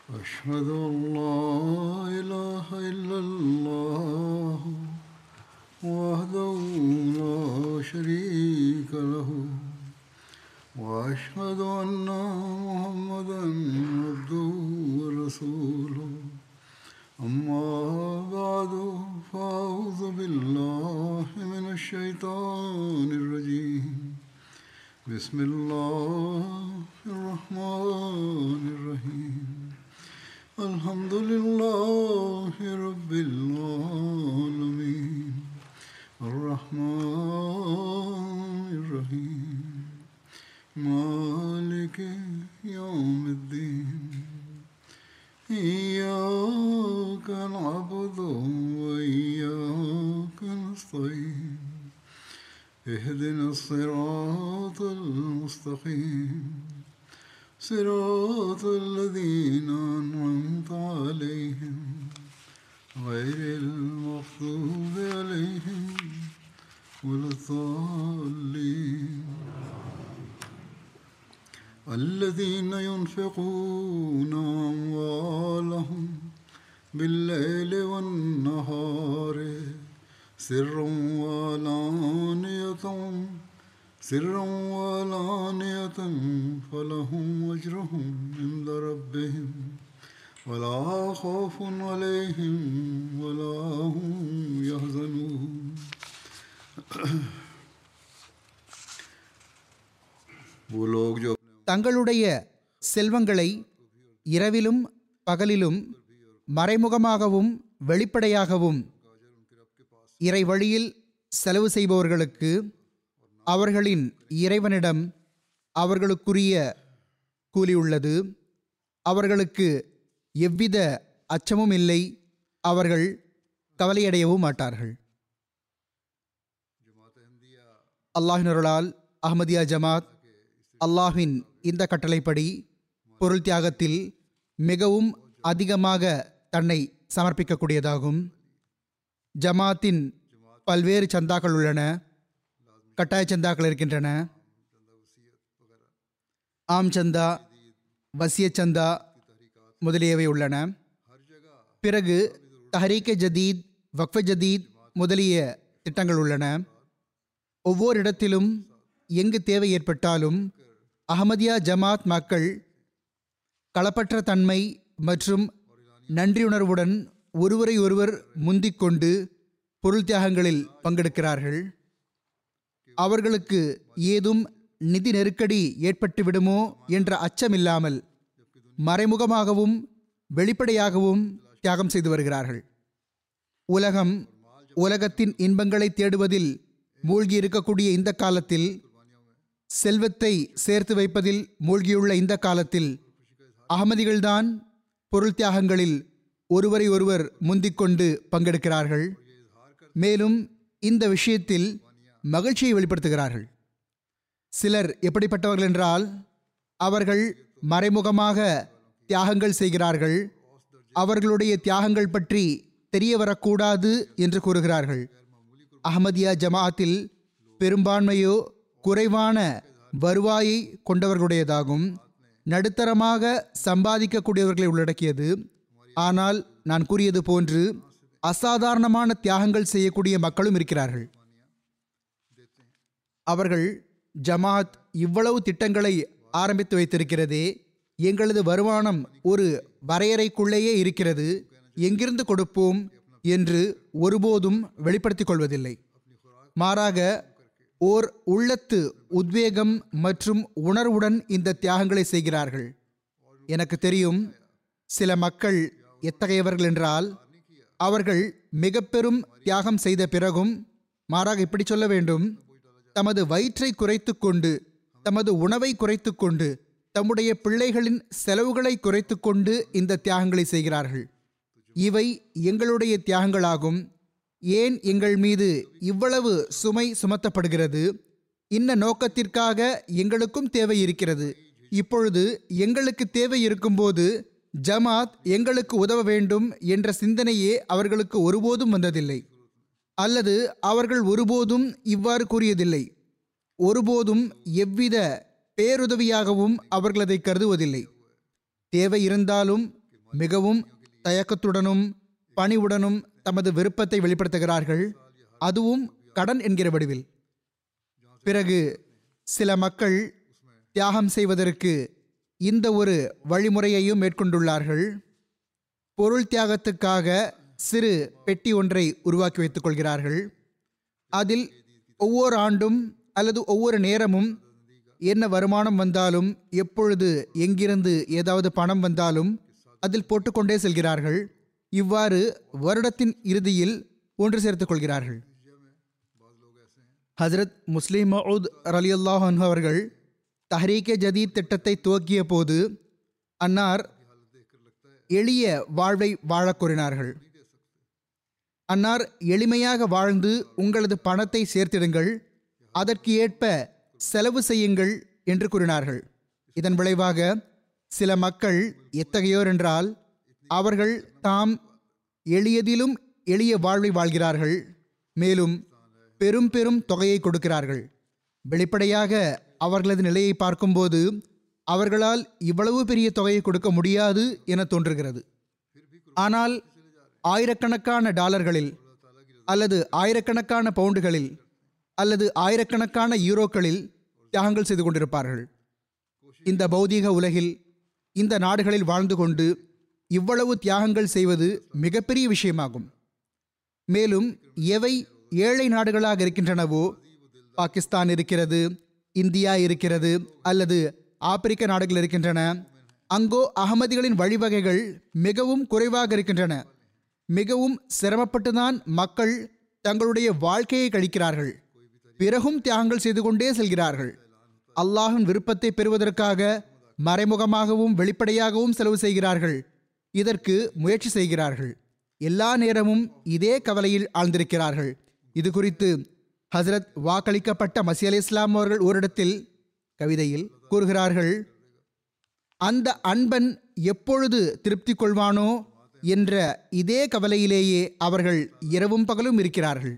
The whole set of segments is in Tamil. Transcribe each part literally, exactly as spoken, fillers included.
أشهد أن لا إله إلا الله وحده لا شريك له وأشهد أن محمدا عبده ورسوله أما بعد فأعوذ بالله من الشيطان الرجيم بسم الله الرحمن الرحيم الحمد لله رب العالمين الرحمن الرحيم مالك يوم الدين إياك نعبد وإياك نستعين اهدنا الصراط المستقيم صراط الذين أنعمت عليهم غير المغضوب عليهم ولا الضالين الذين ينفقون أموالهم بالليل والنهار سرا وعلانية سرا وعلانية فلهم أجرهم عند ربهم ولا خوف عليهم ولا هم يحزنون. वो लोग जो தங்களுடைய செல்வங்களை இரவிலும் பகலிலும் மறைமுகமாகவும் வெளிப்படையாகவும் இறை வழியில் செலவு செய்பவர்களுக்கு அவர்களின் இறைவனிடம் அவர்களுக்குரிய கூலி உள்ளது. அவர்களுக்கு எவ்வித அச்சமும் இல்லை, அவர்கள் கவலையடையவும் மாட்டார்கள். அல்லாஹினருளால் அஹ்மதியா ஜமாத் அல்லாஹின் இந்த கட்டளைப்படி பொருள் தியாகத்தில் மிகவும் அதிகமாக தன்னை சமர்ப்பிக்கக்கூடியதாகும். ஜமாத்தின் பல்வேறு சந்தாக்கள் உள்ளன, கட்டாய சந்தாக்கள் இருக்கின்றன. ஆம் சந்தா, வசிய சந்தா முதலியவை உள்ளன. பிறகு தஹரீக் ஜதீத், வக்ஃப் ஜதீத் முதலிய திட்டங்கள் உள்ளன. ஒவ்வொரு இடத்திலும் எங்கு தேவை ஏற்பட்டாலும் அஹ்மதியா ஜமாத் மக்கள் களப்பற்ற தன்மை மற்றும் நன்றியுணர்வுடன் ஒருவரை ஒருவர் முந்திக்கொண்டு பொருள் தியாகங்களில் பங்கெடுக்கிறார்கள். அவர்களுக்கு ஏதும் நிதி நெருக்கடி ஏற்பட்டு விடுமோ என்ற அச்சமில்லாமல் மறைமுகமாகவும் வெளிப்படையாகவும் தியாகம் செய்து வருகிறார்கள். உலகம் உலகத்தின் இன்பங்களை தேடுவதில் மூழ்கி இருக்கக்கூடிய இந்த காலத்தில், செல்வத்தை சேர்த்து வைப்பதில் மூழ்கியுள்ள இந்த காலத்தில் அகமதிகள்தான் பொருள் தியாகங்களில் ஒருவரை ஒருவர் முந்திக்கொண்டு பங்கெடுக்கிறார்கள். மேலும் இந்த விஷயத்தில் மகிழ்ச்சியை வெளிப்படுத்துகிறார்கள். சிலர் எப்படிப்பட்டவர்கள் என்றால், அவர்கள் மறைமுகமாக தியாகங்கள் செய்கிறார்கள், அவர்களுடைய தியாகங்கள் பற்றி தெரிய வரக்கூடாது என்று கூறுகிறார்கள். அஹ்மதியா ஜமாஅத்தில் பெரும்பான்மையோ குறைவான வருவாயை கொண்டவர்களுடையதாகும், நடுத்தரமாக சம்பாதிக்கக்கூடியவர்களை உள்ளடக்கியது. ஆனால் நான் கூறியது போன்று அசாதாரணமான தியாகங்கள் செய்யக்கூடிய மக்களும் இருக்கிறார்கள். அவர்கள் ஜமாத் இவ்வளவு திட்டங்களை ஆரம்பித்து வைத்திருக்கிறதே, எங்களது வருமானம் ஒரு வரையறைக்குள்ளேயே இருக்கிறது, எங்கிருந்து கொடுப்போம் என்று ஒருபோதும் வெளிப்படுத்திக் கொள்வதில்லை. மாறாக ஓர் உள்ளத்து உத்வேகம் மற்றும் உணர்வுடன் இந்த தியாகங்களை செய்கிறார்கள். எனக்கு தெரியும் சில மக்கள் எத்தகையவர்கள் என்றால், அவர்கள் மிக பெரும் தியாகம் செய்த பிறகும், மாறாக இப்படி சொல்ல வேண்டும், தமது வயிற்றை குறைத்து கொண்டு, தமது உணவை குறைத்து கொண்டு, தம்முடைய பிள்ளைகளின் செலவுகளை குறைத்து கொண்டு இந்த தியாகங்களை செய்கிறார்கள். இவை எங்களுடைய தியாகங்களாகும். ஏன் எங்கள் மீது இவ்வளவு சுமை சுமத்தப்படுகிறது? இன்ன நோக்கத்திற்காக எங்களுக்கும் தேவை இருக்கிறது. இப்பொழுது எங்களுக்கு தேவை இருக்கும்போது ஜமாத் எங்களுக்கு உதவ வேண்டும் என்ற சிந்தனையே அவர்களுக்கு ஒருபோதும் வந்ததில்லை. அல்லது அவர்கள் ஒருபோதும் இவ்வாறு கூறியதில்லை. ஒருபோதும் எவ்வித பேருதவியாகவும் அவர்கள் அதை கருதுவதில்லை. தேவை இருந்தாலும் மிகவும் தயக்கத்துடனும் பணிவுடனும் தமது விருப்பத்தை வெளிப்படுத்துகிறார்கள், அதுவும் கடன் என்கிற வடிவில். பிறகு சில மக்கள் தியாகம் செய்வதற்கு இந்த ஒரு வழிமுறையையும் மேற்கொண்டுள்ளார்கள். பொருள் தியாகத்துக்காக சிறு பெட்டி ஒன்றை உருவாக்கி வைத்துக் கொள்கிறார்கள். அதில் ஒவ்வொரு ஆண்டும் அல்லது ஒவ்வொரு நேரமும் என்ன வருமானம் வந்தாலும், எப்பொழுது எங்கிருந்து ஏதாவது பணம் வந்தாலும் அதில் போட்டுக்கொண்டே செல்கிறார்கள். இவ்வாறு வருடத்தின் இறுதியில் ஒன்று சேர்த்துக் கொள்கிறார்கள். ஹஜ்ரத் முஸ்லிம் மவுத் ரலியல்லாஹு அன்ஹு அவர்கள் தஹ்ரீகே ஜதீத் திட்டத்தை துவக்கிய போது அன்னார் எளிய வாழ்வை வாழக் கூறினார்கள். அன்னார் எளிமையாக வாழ்ந்து உங்களது பணத்தை சேர்த்திடுங்கள், அதற்கு ஏற்ப செலவு செய்யுங்கள் என்று கூறினார்கள். இதன் விளைவாக சில மக்கள் எத்தகையோர் என்றால், அவர்கள் தாம் எளியதிலும் எளிய வாழ்வை வாழ்கிறார்கள், மேலும் பெரும் பெரும் தொகையை கொடுக்கிறார்கள். வெளிப்படையாக அவர்களது நிலையை பார்க்கும்போது அவர்களால் இவ்வளவு பெரிய தொகையை கொடுக்க முடியாது என தோன்றுகிறது. ஆனால் ஆயிரக்கணக்கான டாலர்களில் அல்லது ஆயிரக்கணக்கான பவுண்டுகளில் அல்லது ஆயிரக்கணக்கான யூரோக்களில் தியாகங்கள் செய்து கொண்டிருப்பார்கள். இந்த பௌதீக உலகில் இந்த நாடுகளில் வாழ்ந்து கொண்டு இவ்வளவு தியாகங்கள் செய்வது மிகப்பெரிய விஷயமாகும். மேலும் எவை ஏழை நாடுகளாக இருக்கின்றனவோ, பாகிஸ்தான் இருக்கிறது, இந்தியா இருக்கிறது, அல்லது ஆப்பிரிக்க நாடுகள் இருக்கின்றன, அங்கோ அகமதிகளின் வழிவகைகள் மிகவும் குறைவாக இருக்கின்றன. மிகவும் சிரமப்பட்டுதான் மக்கள் தங்களுடைய வாழ்க்கையை கழிக்கிறார்கள். பிறகும் தியாகங்கள் செய்து கொண்டே செல்கிறார்கள். அல்லாஹின் விருப்பத்தை பெறுவதற்காக மறைமுகமாகவும் வெளிப்படையாகவும் செலவு செய்கிறார்கள். இதற்கு முயற்சி செய்கிறார்கள். எல்லா நேரமும் இதே கவலையில் ஆழ்ந்திருக்கிறார்கள். இது குறித்து ஹசரத் வாக்களிக்கப்பட்ட மஸீஹ் அலைஹிஸ்ஸலாம் அவர்கள் ஓரிடத்தில் கவிதையில் கூறுகிறார்கள், அந்த அன்பன் எப்பொழுது திருப்தி கொள்வானோ என்ற இதே கவலையிலேயே அவர்கள் இரவும் பகலும் இருக்கிறார்கள்.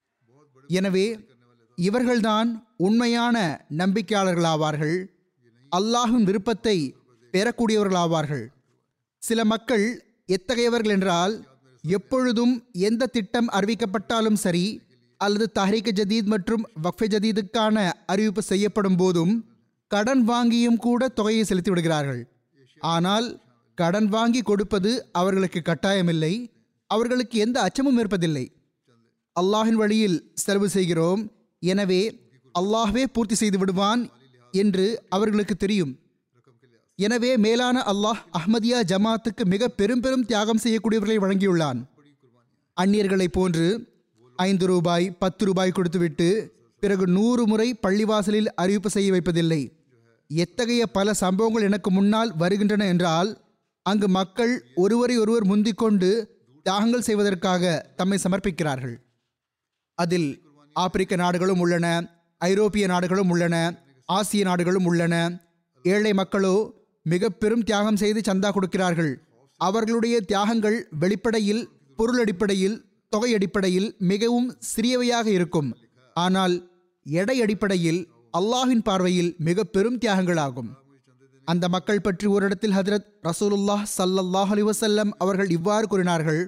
எனவே இவர்கள்தான் உண்மையான நம்பிக்கையாளர்களாவார்கள், அல்லாஹ்வின் விருப்பத்தை பெறக்கூடியவர்களாவார்கள். சில மக்கள் எத்தகையவர்கள் என்றால், எப்பொழுதும் எந்த திட்டம் அறிவிக்கப்பட்டாலும் சரி, அல்லது தஹ்ரீக் ஜதீத் மற்றும் வக்ஃபே ஜதீதுக்கான அறிவிப்பு செய்யப்படும் போதும் கடன் வாங்கியும் கூட தொகையை செலுத்தி விடுகிறார்கள். ஆனால் கடன் வாங்கி கொடுப்பது அவர்களுக்கு கட்டாயமில்லை, அவர்களுக்கு எந்த அச்சமும் இருப்பதில்லை. அல்லாஹின் வழியில் செலவு செய்கிறோம், எனவே அல்லாஹ்வே பூர்த்தி செய்து விடுவான் என்று அவர்களுக்கு தெரியும். எனவே மேலான அல்லாஹ் அஹ்மதியா ஜமாத்துக்கு மிக பெரும் பெரும் தியாகம் செய்யக்கூடியவர்களை வழங்கியுள்ளான். அந்நியர்களை போன்று ஐந்து ரூபாய் பத்து ரூபாய் கொடுத்துவிட்டு பிறகு நூறு முறை பள்ளிவாசலில் அறிவிப்பு செய்ய வைப்பதில்லை. எத்தகைய பல சம்பவங்கள் எனக்கு முன்னால் வருகின்றன என்றால், அங்கு மக்கள் ஒருவரை ஒருவர் முந்திக்கொண்டு தியாகங்கள் செய்வதற்காக தம்மை சமர்ப்பிக்கிறார்கள். அதில் ஆப்பிரிக்க நாடுகளும் உள்ளன, ஐரோப்பிய நாடுகளும் உள்ளன, ஆசிய நாடுகளும் உள்ளன. ஏழை மக்களோ மிக பெரும் தியாகம் செய்து சந்தா கொடுக்கிறார்கள். அவர்களுடைய தியாகங்கள் வெளிப்படையில், பொருள் அடிப்படையில், தொகை அடிப்படையில் மிகவும் சிறியவையாக இருக்கும். ஆனால் எடை அடிப்படையில் அல்லாஹின் பார்வையில் மிக பெரும் தியாகங்களாகும். அந்த மக்கள் பற்றி ஓரிடத்தில் ஹஜ்ரத் ரசூலுல்லாஹ் ஸல்லல்லாஹு அலைஹி வஸல்லம் அவர்கள் இவ்வாறு கூறினார்கள்,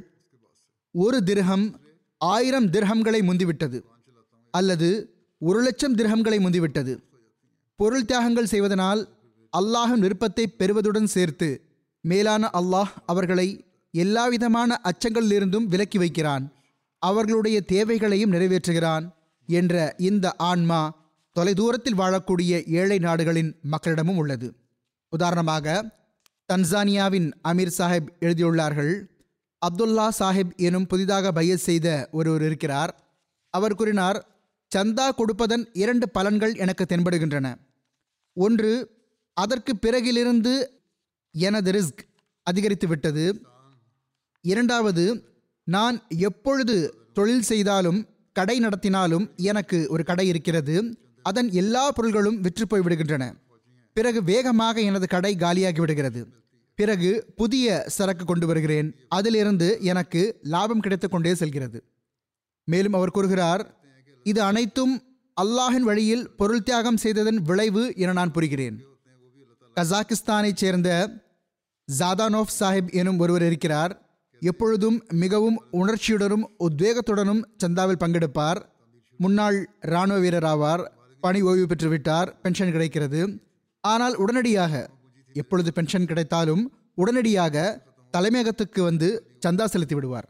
ஒரு திர்ஹம் ஆயிரம் திர்ஹம்களை முந்திவிட்டது, அல்லது ஒரு லட்சம் திர்ஹம்களை முந்திவிட்டது. பொருள் தியாகங்கள் செய்வதனால் அல்லாஹின் விருப்பத்தை பெறுவதுடன் சேர்த்து மேலான அல்லாஹ் அவர்களை எல்லாவிதமான அச்சங்களிலிருந்தும் விலக்கி வைக்கிறான், அவர்களுடைய தேவைகளையும் நிறைவேற்றுகிறான் என்ற இந்த ஆன்மா தொலைதூரத்தில் வாழக்கூடிய ஏழை நாடுகளின் மக்களிடமும் உள்ளது. உதாரணமாக தன்சானியாவின் அமீர் சாஹிப் எழுதியுள்ளார்கள், அப்துல்லா சாஹிப் எனும் புதிதாக பையத் செய்த ஒருவர் இருக்கிறார். அவர் கூறினார், சந்தா கொடுப்பதன் இரண்டு பலன்கள் எனக்கு தென்படுகின்றன. ஒன்று, அதற்கு பிறகிலிருந்து எனது ரிஸ்க் அதிகரித்து விட்டது. இரண்டாவது, நான் எப்பொழுது தொழில் செய்தாலும் கடை நடத்தினாலும் எனக்கு ஒரு கடை இருக்கிறது, அதன் எல்லா பொருள்களும் விற்று போய்விடுகின்றன. பிறகு வேகமாக எனது கடை காலியாகி விடுகிறது. பிறகு புதிய சரக்கு கொண்டு வருகிறேன், அதிலிருந்து எனக்கு லாபம் கிடைத்து கொண்டே செல்கிறது. மேலும் அவர் கூறுகிறார், இது அனைத்தும் அல்லாஹின் வழியில் பொருள் தியாகம் செய்ததன் விளைவு என நான் புரிகிறேன். கசாகிஸ்தானைச் சேர்ந்த ஜாதானோஃப் சாஹிப் எனும் ஒருவர் இருக்கிறார். எப்பொழுதும் மிகவும் உணர்ச்சியுடனும் உத்வேகத்துடனும் சந்தாவில் பங்கெடுப்பார். முன்னாள் இராணுவ வீரர் ஆவார். பணி ஓய்வு பெற்றுவிட்டார். பென்ஷன் கிடைக்கிறது. ஆனால் உடனடியாக எப்பொழுது பென்ஷன் கிடைத்தாலும் உடனடியாக தலைமையகத்துக்கு வந்து சந்தா செலுத்தி விடுவார்.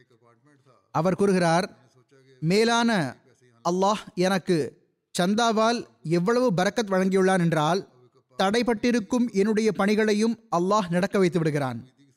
அவர் கூறுகிறார், மேலான அல்லாஹ் எனக்கு சந்தாவால் எவ்வளவு பரக்கத் வழங்கியுள்ளான் என்றால் தடைப்பட்டிருக்கும் என்னுடைய பணிகளையும் அல்லாஹ் நடக்க வைத்து விடுகிறான்.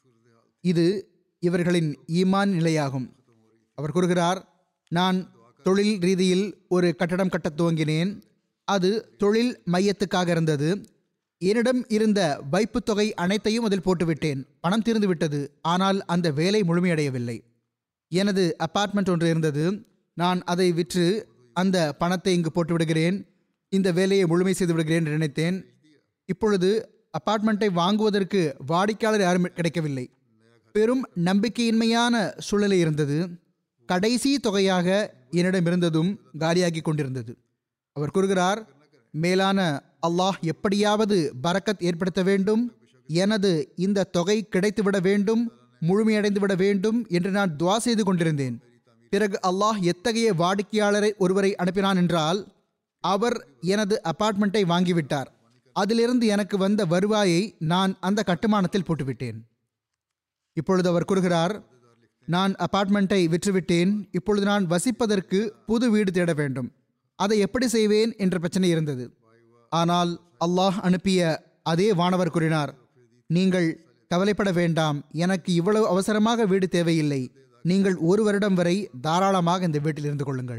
இது இவர்களின் ஈமான் நிலையாகும். அவர் கூறுகிறார், நான் தொழில் ரீதியில் ஒரு கட்டடம் கட்டத் துவங்கினேன். அது தொழில் மையத்துக்காக இருந்தது. என்னிடம் இருந்த வைப்பு தொகை அனைத்தையும் அதில் போட்டுவிட்டேன். பணம் தீர்ந்து விட்டது. ஆனால் அந்த வேலை முழுமையடையவில்லை. எனது அப்பார்ட்மெண்ட் ஒன்று இருந்தது. நான் அதை விற்று அந்த பணத்தை இங்கு போட்டு விடுகிறேன். இந்த வேலையை முழுமை செய்து விடுகிறேன் என்று நினைத்தேன். இப்பொழுது அப்பார்ட்மெண்ட்டை வாங்குவதற்கு வாடிக்கையாளர் யாரும் கிடைக்கவில்லை. பெரும் நம்பிக்கையின்மையான சூழ்நிலை இருந்தது. கடைசி தொகையாக என்னிடம் இருந்ததும் காலியாகி கொண்டிருந்தது. அவர் கூறுகிறார், மேலான அல்லாஹ் எப்படியாவது பரக்கத் ஏற்படுத்த வேண்டும், எனது இந்த தொகை கிடைத்துவிட வேண்டும், முழுமையடைந்து விட வேண்டும் என்று நான் துவா செய்து கொண்டிருந்தேன். பிறகு அல்லாஹ் எத்தகைய வாடிக்கையாளரை ஒருவரை அனுப்பினான் என்றால் அவர் எனது அப்பார்ட்மெண்ட்டை வாங்கிவிட்டார். அதிலிருந்து எனக்கு வந்த வருவாயை நான் அந்த கட்டுமானத்தில் போட்டுவிட்டேன். இப்பொழுது அவர் கூறுகிறார், நான் அப்பார்ட்மெண்ட்டை விற்றுவிட்டேன். இப்பொழுது நான் வசிப்பதற்கு புது வீடு தேட வேண்டும். அதை எப்படி செய்வேன் என்ற பிரச்சனை இருந்தது. ஆனால் அல்லாஹ் அனுப்பிய அதே வானவர் கூறினார், நீங்கள் கவலைப்பட வேண்டாம், எனக்கு இவ்வளவு அவசரமாக வீடு தேவையில்லை. நீங்கள் ஒரு வருடம் வரை தாராளமாக இந்த வீட்டில் இருந்து கொள்ளுங்கள்.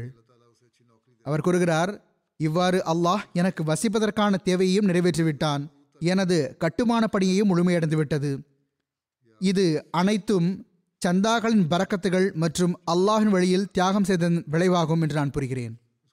அவர் கூறுகிறார், இவ்வாறு அல்லாஹ் எனக்கு வசிப்பதற்கான தேவையையும் நிறைவேற்றிவிட்டான். எனது கட்டுமான பணியையும் முழுமையடைந்து விட்டது. இது அனைத்தும் சந்தாக்களின் பரக்கத்துகள் மற்றும் அல்லாஹின் வழியில் தியாகம் செய்ததன் விளைவாகும் என்று நான் புரிகிறேன்.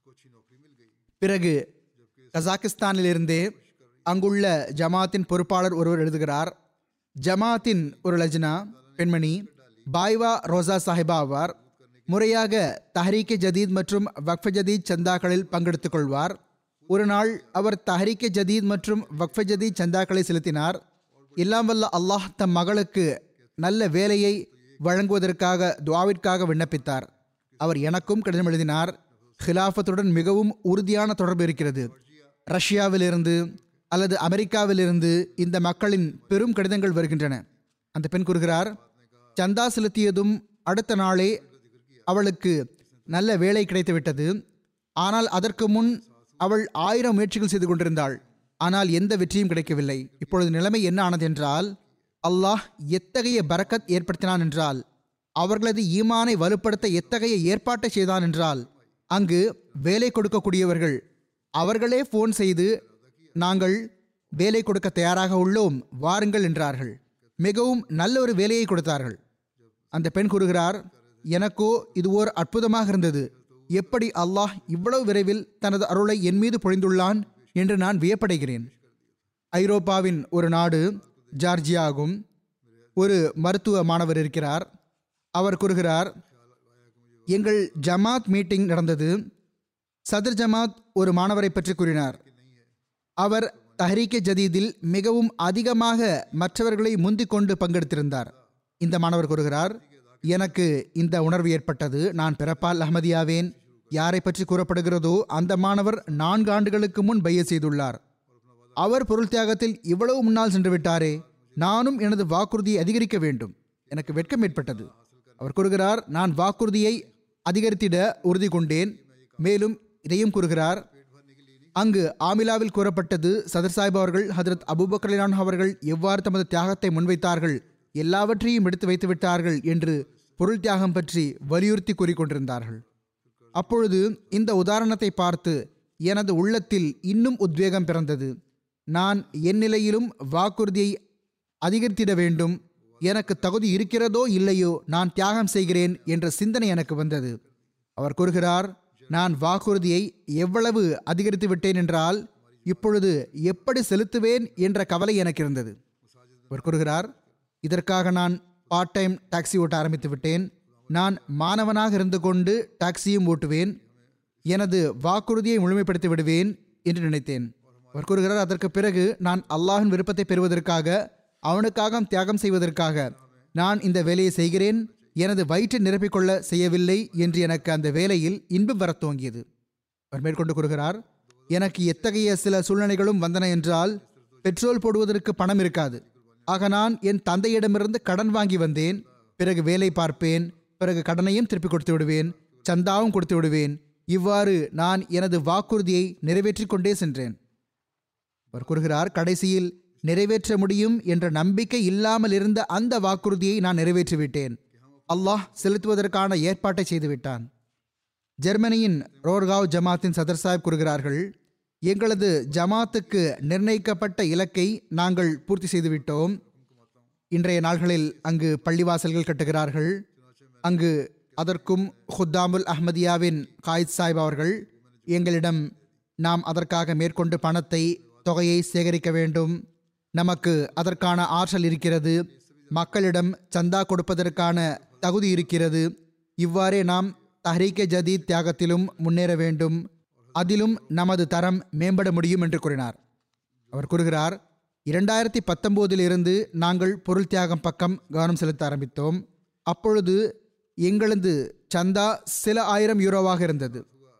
பிறகு கசாகிஸ்தானிலிருந்தே அங்குள்ள ஜமாத்தின் பொறுப்பாளர் ஒருவர் எழுதுகிறார். ஜமாத்தின் ஒரு லஜ்னா பெண்மணி பாய்வா ரோசா சாஹிபா ஆவார். முறையாக தஹ்ரீக் ஜதீத் மற்றும் வக்ஃப் ஜதீத் சந்தாக்களில் பங்கெடுத்துக் கொள்வார். ஒரு நாள் அவர் தஹ்ரீக் ஜதீத் மற்றும் வக்ஃப் ஜதீத் சந்தாக்களை செலுத்தினார். எல்லாம் வல்ல அல்லாஹ் தம் மகளுக்கு நல்ல வேலையை வழங்குவதற்காக துஆவிற்காக விண்ணப்பித்தார். அவர் எனக்கும் கடிதம் எழுதினார். ஹிலாஃபத்துடன் மிகவும் உறுதியான தொடர்பு இருக்கிறது. ரஷ்யாவிலிருந்து அல்லது அமெரிக்காவிலிருந்து இந்த மக்களின் பெரும் கடிதங்கள் வருகின்றன. அந்த பெண் கூறுகிறார், சந்தா செலுத்தியதும் அடுத்த நாளே அவளுக்கு நல்ல வேலை கிடைத்துவிட்டது. ஆனால் அதற்கு முன் அவள் ஆயிரம் முயற்சிகள் செய்து கொண்டிருந்தாள். ஆனால் எந்த வெற்றியும் கிடைக்கவில்லை. இப்பொழுது நிலைமை என்ன ஆனது என்றால், அல்லாஹ் எத்தகைய பரக்கத் ஏற்படுத்தினான் என்றால், அவர்களது ஈமானை வலுப்படுத்த எத்தகைய ஏற்பாட்டை செய்தான் என்றால், அங்கு வேலை கொடுக்கக்கூடியவர்கள் அவர்களே ஃபோன் செய்து நாங்கள் வேலை கொடுக்க தயாராக உள்ளோம், வாருங்கள் என்றார்கள். மிகவும் நல்ல ஒரு வேலையை கொடுத்தார்கள். அந்த பெண் கூறுகிறார், எனக்கோ இது ஓர் அற்புதமாக இருந்தது. எப்படி அல்லாஹ் இவ்வளவு விரைவில் தனது அருளை என் மீது பொழிந்துள்ளான் என்று நான் வியப்படைகிறேன். ஐரோப்பாவின் ஒரு நாடு ஜார்ஜியா ஆகும். ஒரு மருத்துவ மாணவர் இருக்கிறார். அவர் கூறுகிறார், எங்கள் ஜமாத் மீட்டிங் நடந்தது. சதர் ஜமாத் ஒரு மாணவரை பற்றி கூறினார். அவர் தஹ்ரீக் ஜதீதில் மிகவும் அதிகமாக மற்றவர்களை முந்திக் கொண்டு பங்கெடுத்திருந்தார். இந்த மாணவர் கூறுகிறார், எனக்கு இந்த உணர்வு ஏற்பட்டது. நான் பிறப்பால் அஹ்மதியாவேன். யாரை பற்றி கூறப்படுகிறதோ அந்த மாணவர் நான்கு ஆண்டுகளுக்கு முன் பைய செய்துள்ளார். அவர் பொருள் தியாகத்தில் இவ்வளவு முன்னால் சென்று விட்டாரே, நானும் எனது வாக்குறுதியை அதிகரிக்க வேண்டும். எனக்கு வெட்கம் ஏற்பட்டது. அவர் கூறுகிறார், நான் வாக்குறுதியை அதிகரித்திட உறுதி கொண்டேன். மேலும் இதையும் கூறுகிறார், அங்கு ஆமிலாவில் கூறப்பட்டது சதர் சாஹிப் அவர்கள் ஹதரத் அபூபக்கர் ரலியல்லாஹு அன்ஹு அவர்கள் எவ்வாறு தமது தியாகத்தை முன்வைத்தார்கள், எல்லாவற்றையும் எடுத்து வைத்து விட்டார்கள் என்று பொருள் தியாகம் பற்றி வலியுறுத்தி கூறிக்கொண்டிருந்தார்கள். அப்பொழுது இந்த உதாரணத்தை பார்த்து எனது உள்ளத்தில் இன்னும் உத்வேகம் பிறந்தது. நான் என் நிலையிலும் வாக்குறுதியை அதிகரித்திட வேண்டும். எனக்கு தகுதி இருக்கிறதோ இல்லையோ நான் தியாகம் செய்கிறேன் என்ற சிந்தனை எனக்கு வந்தது. அவர் கூறுகிறார், நான் வாக்குறுதியை எவ்வளவு அதிகரித்து விட்டேன் என்றால் இப்பொழுது எப்படி செலுத்துவேன் என்ற கவலை எனக்கு இருந்தது. அவர் கூறுகிறார், இதற்காக நான் பார்ட் டைம் டாக்ஸி ஓட்ட ஆரம்பித்து விட்டேன். நான் மாணவனாக இருந்து கொண்டு டாக்ஸியும் ஓட்டுவேன். எனது வாக்குறுதியை முழுமைப்படுத்தி விடுவேன் என்று நினைத்தேன். அவர் கூறுகிறார், அதற்கு பிறகு நான் அல்லாஹின் விருப்பத்தை பெறுவதற்காக அவனுக்காக தியாகம் செய்வதற்காக நான் இந்த வேலையை செய்கிறேன். எனது வயிற்றை நிரப்பிக்கொள்ள செய்யவில்லை என்று எனக்கு அந்த வேலையில் இன்பம் வரத் துவங்கியது. அவர் மேற்கொண்டு கூறுகிறார், எனக்கு எத்தகைய சில சூழ்நிலைகளும் வந்தன என்றால் பெட்ரோல் போடுவதற்கு பணம் இருக்காது. ஆக நான் என் தந்தையிடமிருந்து கடன் வாங்கி வந்தேன். பிறகு வேலை பார்ப்பேன். பிறகு கடனையும் திருப்பி கொடுத்து விடுவேன். சந்தாவும் கொடுத்து விடுவேன். இவ்வாறு நான் எனது வாக்குறுதியை நிறைவேற்றி கொண்டே சென்றேன். அவர் கூறுகிறார், கடைசியில் நிறைவேற்ற முடியும் என்ற நம்பிக்கை இல்லாமல் இருந்த அந்த வாக்குறுதியை நான் நிறைவேற்றிவிட்டேன். அல்லாஹ் செலுத்துவதற்கான ஏற்பாட்டை செய்துவிட்டான். ஜெர்மனியின் ரோர்காவ் ஜமாத்தின் சதர் சாஹிப் கூறுகிறார்கள், எங்களது ஜமாத்துக்கு நிர்ணயிக்கப்பட்ட இலக்கை நாங்கள் பூர்த்தி செய்துவிட்டோம். இன்றைய நாள்களில் அங்கு பள்ளிவாசல்கள் கட்டுகிறார்கள். அங்கு அதற்கும் ஹுத்தாமுல் அஹ்மதியாவின் காயித் சாஹிப் அவர்கள் எங்களிடம் நாம் அதற்காக மேற்கொண்டு பணத்தை தொகையை சேகரிக்க வேண்டும், நமக்கு அதற்கான ஆற்றல் இருக்கிறது, மக்களிடம் சந்தா கொடுப்பதற்கான தகுதி இருக்கிறது, இவ்வாறே நாம் தஹ்ரீகே ஜதீத் தியாகத்திலும் முன்னேற வேண்டும், அதிலும் நமது தரம் மேம்பட முடியும் என்று கூறினார். அவர் கூறுகிறார், இரண்டாயிரத்தி பத்தொம்போதில் இருந்து நாங்கள் பொருள் தியாகம் பக்கம் கவனம் செலுத்த ஆரம்பித்தோம். அப்பொழுது எங்களது சந்தா சில ஆயிரம் யூரோவாக இருந்தது.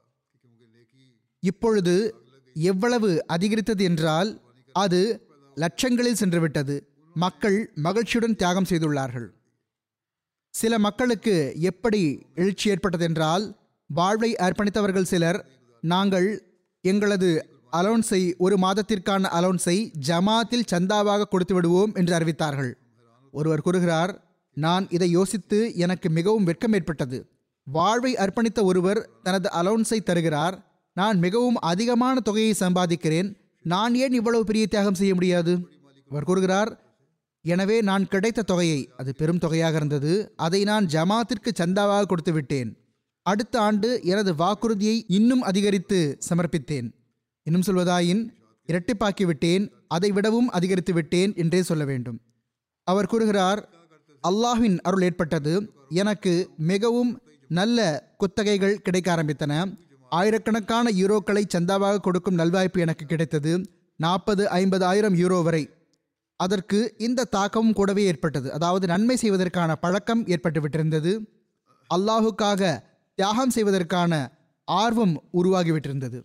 இப்பொழுது எவ்வளவு அதிகரித்தது என்றால் அது லட்சங்களில் சென்றுவிட்டது. மக்கள் மகிழ்ச்சியுடன் தியாகம் செய்துள்ளார்கள். சில மக்களுக்கு எப்படி எழுச்சி ஏற்பட்டது என்றால், வாழ்வை அர்ப்பணித்தவர்கள் சிலர் நாங்கள் எங்களது அலோன்ஸை ஒரு மாதத்திற்கான அலோன்ஸை ஜமாத்தில் சந்தாவாக கொடுத்து விடுவோம் என்று அறிவித்தார்கள். ஒருவர் கூறுகிறார், நான் இதை யோசித்து எனக்கு மிகவும் வெட்கம் ஏற்பட்டது. வாழ்வை அர்ப்பணித்த ஒருவர் தனது அலோன்ஸை தருகிறார். நான் மிகவும் அதிகமான தொகையை சம்பாதிக்கிறேன். நான் ஏன் இவ்வளவு பெரிய தியாகம் செய்ய முடியாது? அவர் கூறுகிறார், எனவே நான் கிடைத்த தொகையை, அது பெரும் தொகையாக இருந்தது, அதை நான் ஜமாத்திற்கு சந்தாவாக கொடுத்து விட்டேன். அடுத்த ஆண்டு எனது வாக்குறுதியை இன்னும் அதிகரித்து சமர்ப்பித்தேன். இன்னும் சொல்வதாயின் இரட்டிப்பாக்கி விட்டேன், அதை விடவும் அதிகரித்து விட்டேன் என்றே சொல்ல வேண்டும். அவர் கூறுகிறார், அல்லாஹ்வின் அருள் ஏற்பட்டது. எனக்கு மிகவும் நல்ல குத்தகைகள் கிடைக்க ஆரம்பித்தன. ஆயிரக்கணக்கான யூரோக்களை சந்தாவாக கொடுக்கும் நல்வாய்ப்பு எனக்கு கிடைத்தது. நாற்பது ஐம்பது ஆயிரம் யூரோ வரை. அதற்கு இந்த தாக்கமும் கூடவே ஏற்பட்டது. அதாவது நன்மை செய்வதற்கான பழக்கம் ஏற்பட்டு விட்டிருந்தது. அல்லாஹுக்காக தியாகம் செய்வதற்கான ஆர்வம் உருவாகிவிட்டிருந்தது.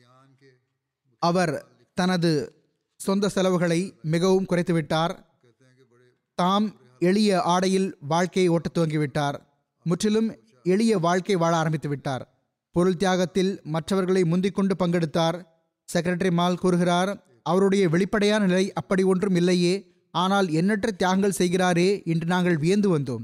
அவர் தனது சொந்த செலவுகளை மிகவும் குறைத்து விட்டார். தாம் எளிய ஆடையில் வாழ்க்கையை ஓட்ட துவங்கிவிட்டார். முற்றிலும் எளிய வாழ்க்கை வாழ ஆரம்பித்து விட்டார். பொருள் தியாகத்தில் மற்றவர்களை முந்திக்கொண்டு பங்கெடுத்தார். செக்ரட்டரி மால் கூறுகிறார், அவருடைய வெளிப்படையான நிலை அப்படி ஒன்றும் இல்லையே, ஆனால் எண்ணற்ற தியாகங்கள் செய்கிறாரே என்று நாங்கள் வியந்து வந்தோம்.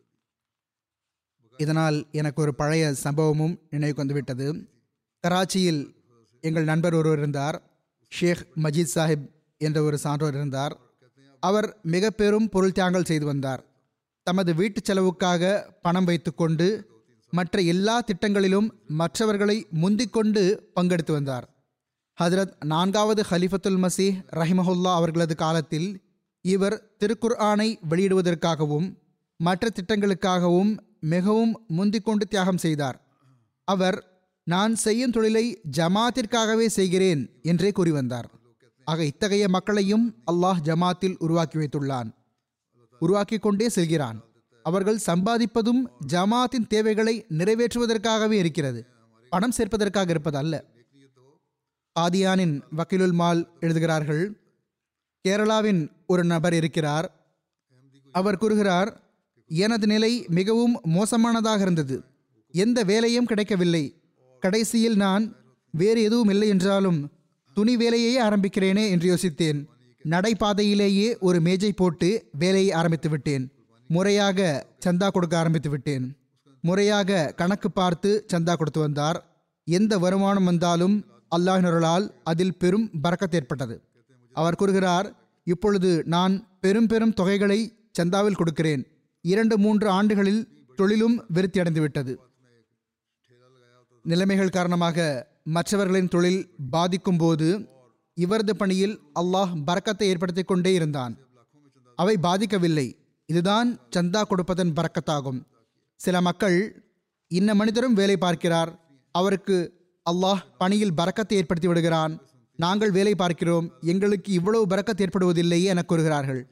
இதனால் எனக்கு ஒரு பழைய சம்பவமும் நினைவுக்கு வந்துவிட்டது. கராச்சியில் எங்கள் நண்பர் ஒருவர் இருந்தார். ஷேக் மஜீத் சாஹிப் என்ற ஒரு சான்றோர் இருந்தார். அவர் மிக பெரும் பொருள் தியாகங்கள் செய்து வந்தார். தமது வீட்டு செலவுக்காக பணம் வைத்துக்கொண்டு மற்ற எல்லா திட்டங்களிலும் மற்றவர்களை முந்திக்கொண்டு பங்கெடுத்து வந்தார். ஹஜ்ரத் நான்காவது ஹலிஃபத்துல் மசீஹ் ரஹிமஹுல்லா அவர்களது காலத்தில் இவர் திருக்குர்ஆனை வெளியிடுவதற்காகவும் மற்ற திட்டங்களுக்காகவும் மிகவும் முந்திக்கொண்டு தியாகம் செய்தார். அவர், நான் செய்யும் தொழிலை ஜமாத்திற்காகவே செய்கிறேன் என்றே கூறி வந்தார். ஆக இத்தகைய மக்களையும் அல்லாஹ் ஜமாத்தில் உருவாக்கி வைத்துள்ளான், உருவாக்கி கொண்டே செல்கிறான். அவர்கள் சம்பாதிப்பதும் ஜமாத்தின் தேவைகளை நிறைவேற்றுவதற்காகவே இருக்கிறது, பணம் சேர்ப்பதற்காக இருப்பது அல்ல. காதியானின் வக்கீலுல் மால் எழுதுகிறார்கள், கேரளாவின் ஒரு நபர் இருக்கிறார். அவர் கூறுகிறார், எனது நிலை மிகவும் மோசமானதாக இருந்தது. எந்த வேலையும் கிடைக்கவில்லை. கடைசியில் நான் வேறு எதுவும் இல்லை என்றாலும் துணி வேலையே ஆரம்பிக்கிறேனே என்று யோசித்தேன். நடைபாதையிலேயே ஒரு மேஜை போட்டு வேலையை ஆரம்பித்து விட்டேன். முறையாக சந்தா கொடுக்க ஆரம்பித்து விட்டேன். முறையாக கணக்கு பார்த்து சந்தா கொடுத்து வந்தார். எந்த வருமானம் வந்தாலும் அல்லாஹ்வின் அருளால் அதில் பெரும் பரக்கத் ஏற்பட்டது. அவர் கூறுகிறார், இப்பொழுது நான் பெரும் பெரும் தொகைகளை சந்தாவில் கொடுக்கிறேன். இரண்டு மூன்று ஆண்டுகளில் தொழிலும் விருத்தி அடைந்து விட்டது. நிலைமைகள் காரணமாக மற்றவர்களின் தொழில் பாதிக்கும் போது இவரது பணியில் அல்லாஹ் பரக்கத்தை ஏற்படுத்தி கொண்டே இருந்தான். அவை பாதிக்கவில்லை. இதுதான் சந்தா கொடுப்பதன் பரக்கத்தாகும். சில மக்கள், இன்ன மனிதரும் வேலை பார்க்கிறார், அவருக்கு அல்லாஹ் பணியில் பரக்கத்தை ஏற்படுத்தி விடுகிறான், நாங்கள் வேலை பார்க்கிறோம், எங்களுக்கு இவ்வளவு பரக்கத் ஏற்படுவதில்லையே என கூறுகிறார்கள்.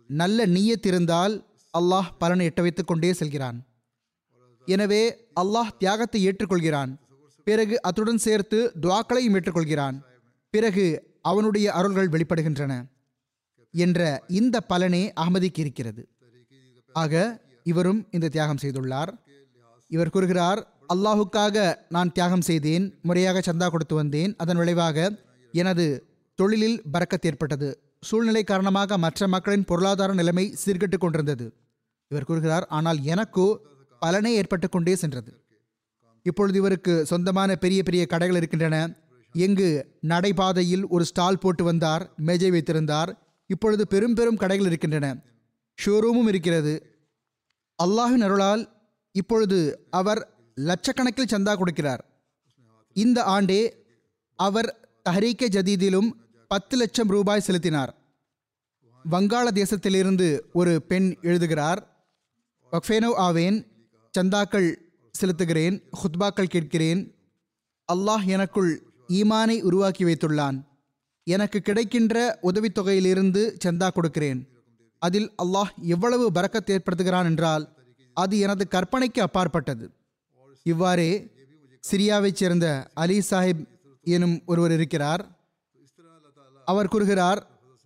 நல்ல நீயத் இருந்தால் அல்லாஹ் பலனை எட்ட வைத்துக் கொண்டே செல்கிறான். எனவே அல்லாஹ் தியாகத்தை ஏற்றுக்கொள்கிறான். பிறகு அத்துடன் சேர்த்து துஆக்களையும் ஏற்றுக்கொள்கிறான். பிறகு அவனுடைய அருள்கள் வெளிப்படுகின்றன என்ற இந்த பலனே அஹ்மதிக்கு இருக்கிறது. ஆக இவரும் இந்த தியாகம் செய்துள்ளார். இவர் கூறுகிறார், அல்லாஹுக்காக நான் தியாகம் செய்தேன், முறையாக சந்தா கொடுத்து வந்தேன். அதன் விளைவாக எனது தொழிலில் பரக்கத் ஏற்பட்டது. சூழ்நிலை காரணமாக மற்ற மக்களின் பொருளாதார நிலைமை சீர்கெட்டு கொண்டிருந்தது. இவர் கூறுகிறார், ஆனால் எனக்கோ பலனே ஏற்பட்டு கொண்டே சென்றது. இப்பொழுது இவருக்கு சொந்தமான பெரிய பெரிய கடைகள் இருக்கின்றன. எங்கு நடைபாதையில் ஒரு ஸ்டால் போட்டு வந்தார், மேஜை வைத்திருந்தார். இப்பொழுது பெரும் பெரும் கடைகள் இருக்கின்றன, ஷோரூமும் இருக்கிறது. அல்லாஹின் அருளால் இப்பொழுது அவர் லட்சக்கணக்கில் சந்தா கொடுக்கிறார். இந்த ஆண்டே அவர் தஹ்ரீக்கே ஜதீதிலும் பத்து லட்சம் ரூபாய் செலுத்தினார். வங்காள தேசத்திலிருந்து ஒரு பெண் எழுதுகிறார், வக்ஃபேனோ ஆவேன், சந்தாக்கள் செலுத்துகிறேன், ஹுத்பாக்கள் கேட்கிறேன். அல்லாஹ் எனக்குள் ஈமானை உருவாக்கி வைத்துள்ளான். எனக்கு கிடைக்கின்ற உதவித்தொகையிலிருந்து சந்தா கொடுக்கிறேன். அதில் அல்லாஹ் எவ்வளவு பரக்கத் ஏற்படுத்துகிறான் என்றால் அது எனது கற்பனைக்கு அப்பாற்பட்டது. இவ்வாறே சிரியாவைச் சேர்ந்த அலி சாஹிப் எனும் ஒருவர் இருக்கிறார். அவர் கூறுகிறார்,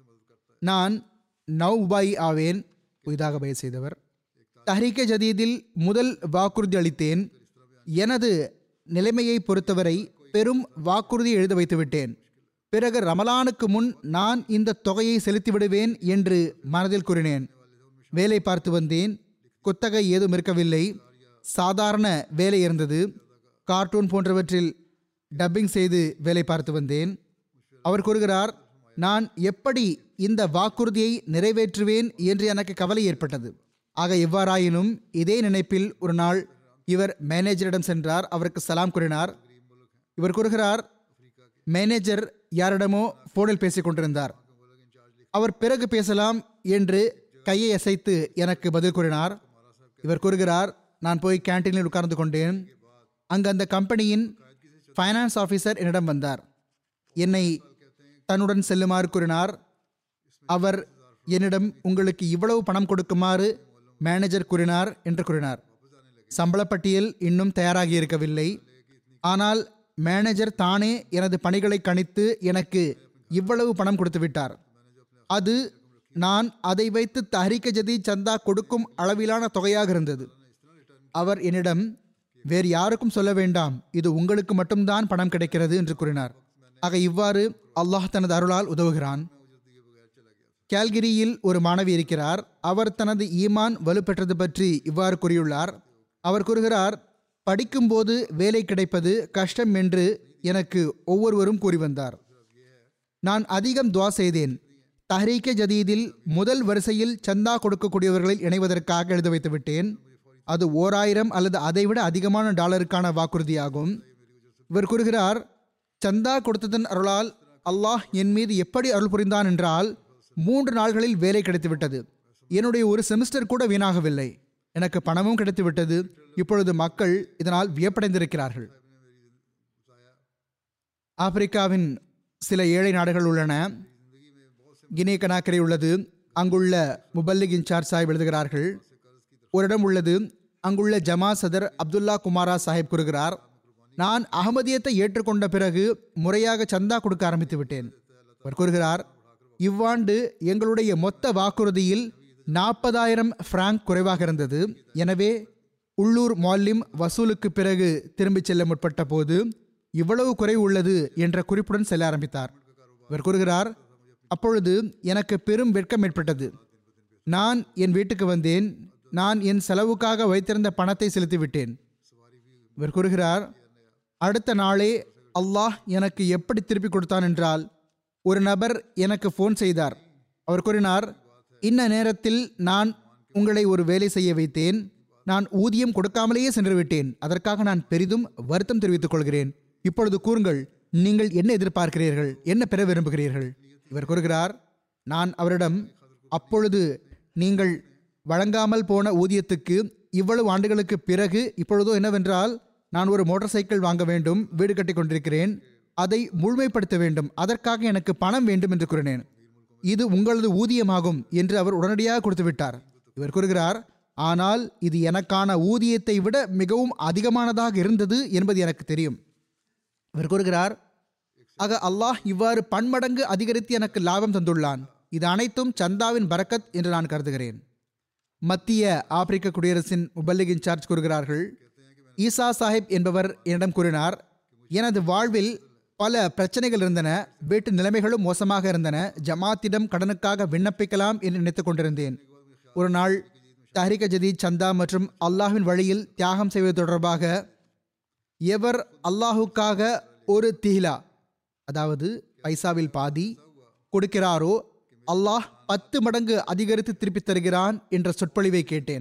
நான் நவ்பாய் ஆவேன், புதிதாக பயிர் செய்தவர். தஹ்ரீக்கே ஜதீதில் முதல் வாக்குறுதி அளித்தேன். எனது நிலைமையை பொறுத்தவரை பெரும் வாக்குறுதி எழுத வைத்து விட்டேன். பிறகு ரமலானுக்கு முன் நான் இந்த தொகையை செலுத்தி விடுவேன் என்று மனதில் கூறினேன். வேலை பார்த்து வந்தேன். குத்தகை ஏதும் இருக்கவில்லை, சாதாரண வேலை இருந்தது. கார்ட்டூன் போன்றவற்றில் டப்பிங் செய்து வேலை பார்த்து வந்தேன். அவர் கூறுகிறார், நான் எப்படி இந்த வாக்குறுதியை நிறைவேற்றுவேன் என்று எனக்கு கவலை ஏற்பட்டது. ஆக எவ்வாறாயினும் இதே நினைப்பில் ஒரு நாள் இவர் மேனேஜரிடம் சென்றார். அவருக்கு சலாம் கூறினார். இவர் கூறுகிறார், மேனேஜர் யாரிடமோ போனில் பேசிக் கொண்டிருந்தார். அவர் பிறகு பேசலாம் என்று கையை அசைத்து எனக்கு பதில் கூறினார். இவர் கூறுகிறார், நான் போய் கேன்டீனில் உட்கார்ந்து கொண்டேன். அங்கு அந்த கம்பெனியின் ஃபைனான்ஸ் ஆஃபீஸர் என்னிடம் வந்தார். என்னை தன்னுடன் செல்லுமாறு கூறினார். அவர் என்னிடம், உங்களுக்கு இவ்வளவு பணம் கொடுக்குமாறு மேனேஜர் கூறினார் என்று கூறினார். சம்பளப்பட்டியல் இன்னும் தயாராகி இருக்கவில்லை. ஆனால் மேனேஜர் தானே எனது பணிகளை கணித்து எனக்கு இவ்வளவு பணம் கொடுத்து விட்டார். அது நான் அதை வைத்து தஹ்ரீக்கே ஜதீத் சந்தா கொடுக்கும் அளவிலான தொகையாக இருந்தது. அவர் என்னிடம், வேறு யாருக்கும் சொல்ல வேண்டாம், இது உங்களுக்கு மட்டும்தான் பணம் கிடைக்கிறது என்று கூறினார். ஆக இவ்வாறு அல்லாஹ் தனது அருளால் உதவுகிறான். கேல்கிரியில் ஒரு மாணவி இருக்கிறார். அவர் தனது ஈமான் வலுப்பெற்றது பற்றி இவ்வாறு கூறியுள்ளார். அவர் கூறுகிறார், படிக்கும்போது வேலை கிடைப்பது கஷ்டம் என்று எனக்கு ஒவ்வொருவரும் கூறி வந்தார். நான் அதிகம் துவா செய்தேன். தஹ்ரீக்கே ஜதீதில் முதல் வரிசையில் சந்தா கொடுக்கக்கூடியவர்களில் இணைவதற்காக எழுத வைத்து விட்டேன். அது ஓர் ஆயிரம் அல்லது அதைவிட அதிகமான டாலருக்கான வாக்குறுதியாகும். இவர் கூறுகிறார், சந்தா கொடுத்ததன் அருளால் அல்லாஹ் என் மீது எப்படி அருள் புரிந்தான் என்றால், மூன்று நாள்களில் வேலை கிடைத்துவிட்டது. என்னுடைய ஒரு செமிஸ்டர் கூட வீணாகவில்லை. எனக்கு பணமும் கிடைத்துவிட்டது. இப்பொழுது மக்கள் இதனால் வியப்படைந்திருக்கிறார்கள். ஆப்பிரிக்காவின் சில ஏழை நாடுகள் உள்ளன. கினே கனாக்கரை உள்ளது. அங்குள்ள முபல்லிக் இன்சார்ஜ் சாஹிப் எழுதுகிறார்கள். ஒரு இடம் உள்ளது. அங்குள்ள ஜமா சதர் அப்துல்லா குமாரா சாஹிப் கூறுகிறார், நான் அகமதியத்தை ஏற்றுக்கொண்ட பிறகு முறையாக சந்தா கொடுக்க ஆரம்பித்து விட்டேன். அவர் கூறுகிறார், இவ்வாண்டு எங்களுடைய மொத்த வாக்குறுதியில் நாற்பதாயிரம் பிராங்க் குறைவாக இருந்தது. எனவே உள்ளூர் மொல்லிம் வசூலுக்கு பிறகு திரும்பிச் செல்ல முற்பட்ட போது இவ்வளவு குறைவு உள்ளது என்ற குறிப்புடன் செல்ல ஆரம்பித்தார். இவர் கூறுகிறார், அப்பொழுது எனக்கு பெரும் வெட்கம் ஏற்பட்டது. நான் என் வீட்டுக்கு வந்தேன். நான் என் செலவுக்காக வைத்திருந்த பணத்தை செலுத்திவிட்டேன். இவர் கூறுகிறார், அடுத்த நாளே அல்லாஹ் எனக்கு எப்படி திருப்பி கொடுத்தான் என்றால், ஒரு நபர் எனக்கு ஃபோன் செய்தார். அவர் கூறினார், இன்ன நேரத்தில் நான் உங்களை ஒரு வேலை செய்ய வைத்தேன். நான் ஊதியம் கொடுக்காமலேயே சென்று விட்டேன். அதற்காக நான் பெரிதும் வருத்தம் தெரிவித்துக் கொள்கிறேன். இப்பொழுது கூறுங்கள், நீங்கள் என்ன எதிர்பார்க்கிறீர்கள், என்ன பெற விரும்புகிறீர்கள்? இவர் கூறுகிறார், நான் அவரிடம், அப்பொழுது நீங்கள் வழங்காமல் போன ஊதியத்துக்கு இவ்வளவு ஆண்டுகளுக்கு பிறகு இப்பொழுதோ என்னவென்றால், நான் ஒரு மோட்டார் சைக்கிள் வாங்க வேண்டும், வீடு கட்டி கொண்டிருக்கிறேன், அதை முழுமைப்படுத்த வேண்டும், அதற்காக எனக்கு பணம் வேண்டும் என்று கூறினேன். இது உங்களது ஊதியமாகும் என்று அவர் உடனடியாக கொடுத்து விட்டார். இவர் கூறுகிறார், ஆனால் இது எனக்கான ஊதியத்தை விட மிகவும் அதிகமானதாக இருந்தது என்பது எனக்கு தெரியும். இவர் கூறுகிறார், ஆக அல்லாஹ் இவ்வாறு பன்மடங்கு அதிகரித்து எனக்கு லாபம் தந்துள்ளான். இது அனைத்தும் சந்தாவின் பரக்கத் என்று நான் கருதுகிறேன். மத்திய ஆப்பிரிக்க குடியரசின் முபல்லிக் இன்சார்ஜ் கூறுகிறார்கள், ஈசா சாஹிப் என்பவர் என்னிடம் கூறினார், எனது வாழ்வில் பல பிரச்சனைகள் இருந்தன, வீட்டு நிலைமைகளும் மோசமாக இருந்தன. ஜமாத்திடம் கடனுக்காக விண்ணப்பிக்கலாம் என்று நினைத்துக் கொண்டிருந்தேன். ஒரு நாள் தஹ்ரீக் ஜதீத் சந்தா மற்றும் அல்லாஹ்வின் வழியில் தியாகம் செய்வது தொடர்பாக எவர் அல்லாஹுக்காக ஒரு திஹ்லா, அதாவது பைசாவில் பாதி கொடுக்கிறாரோ அல்லாஹ் பத்து மடங்கு அதிகரித்து திருப்பி தருகிறான் என்ற சொற்பொழிவை கேட்டேன்.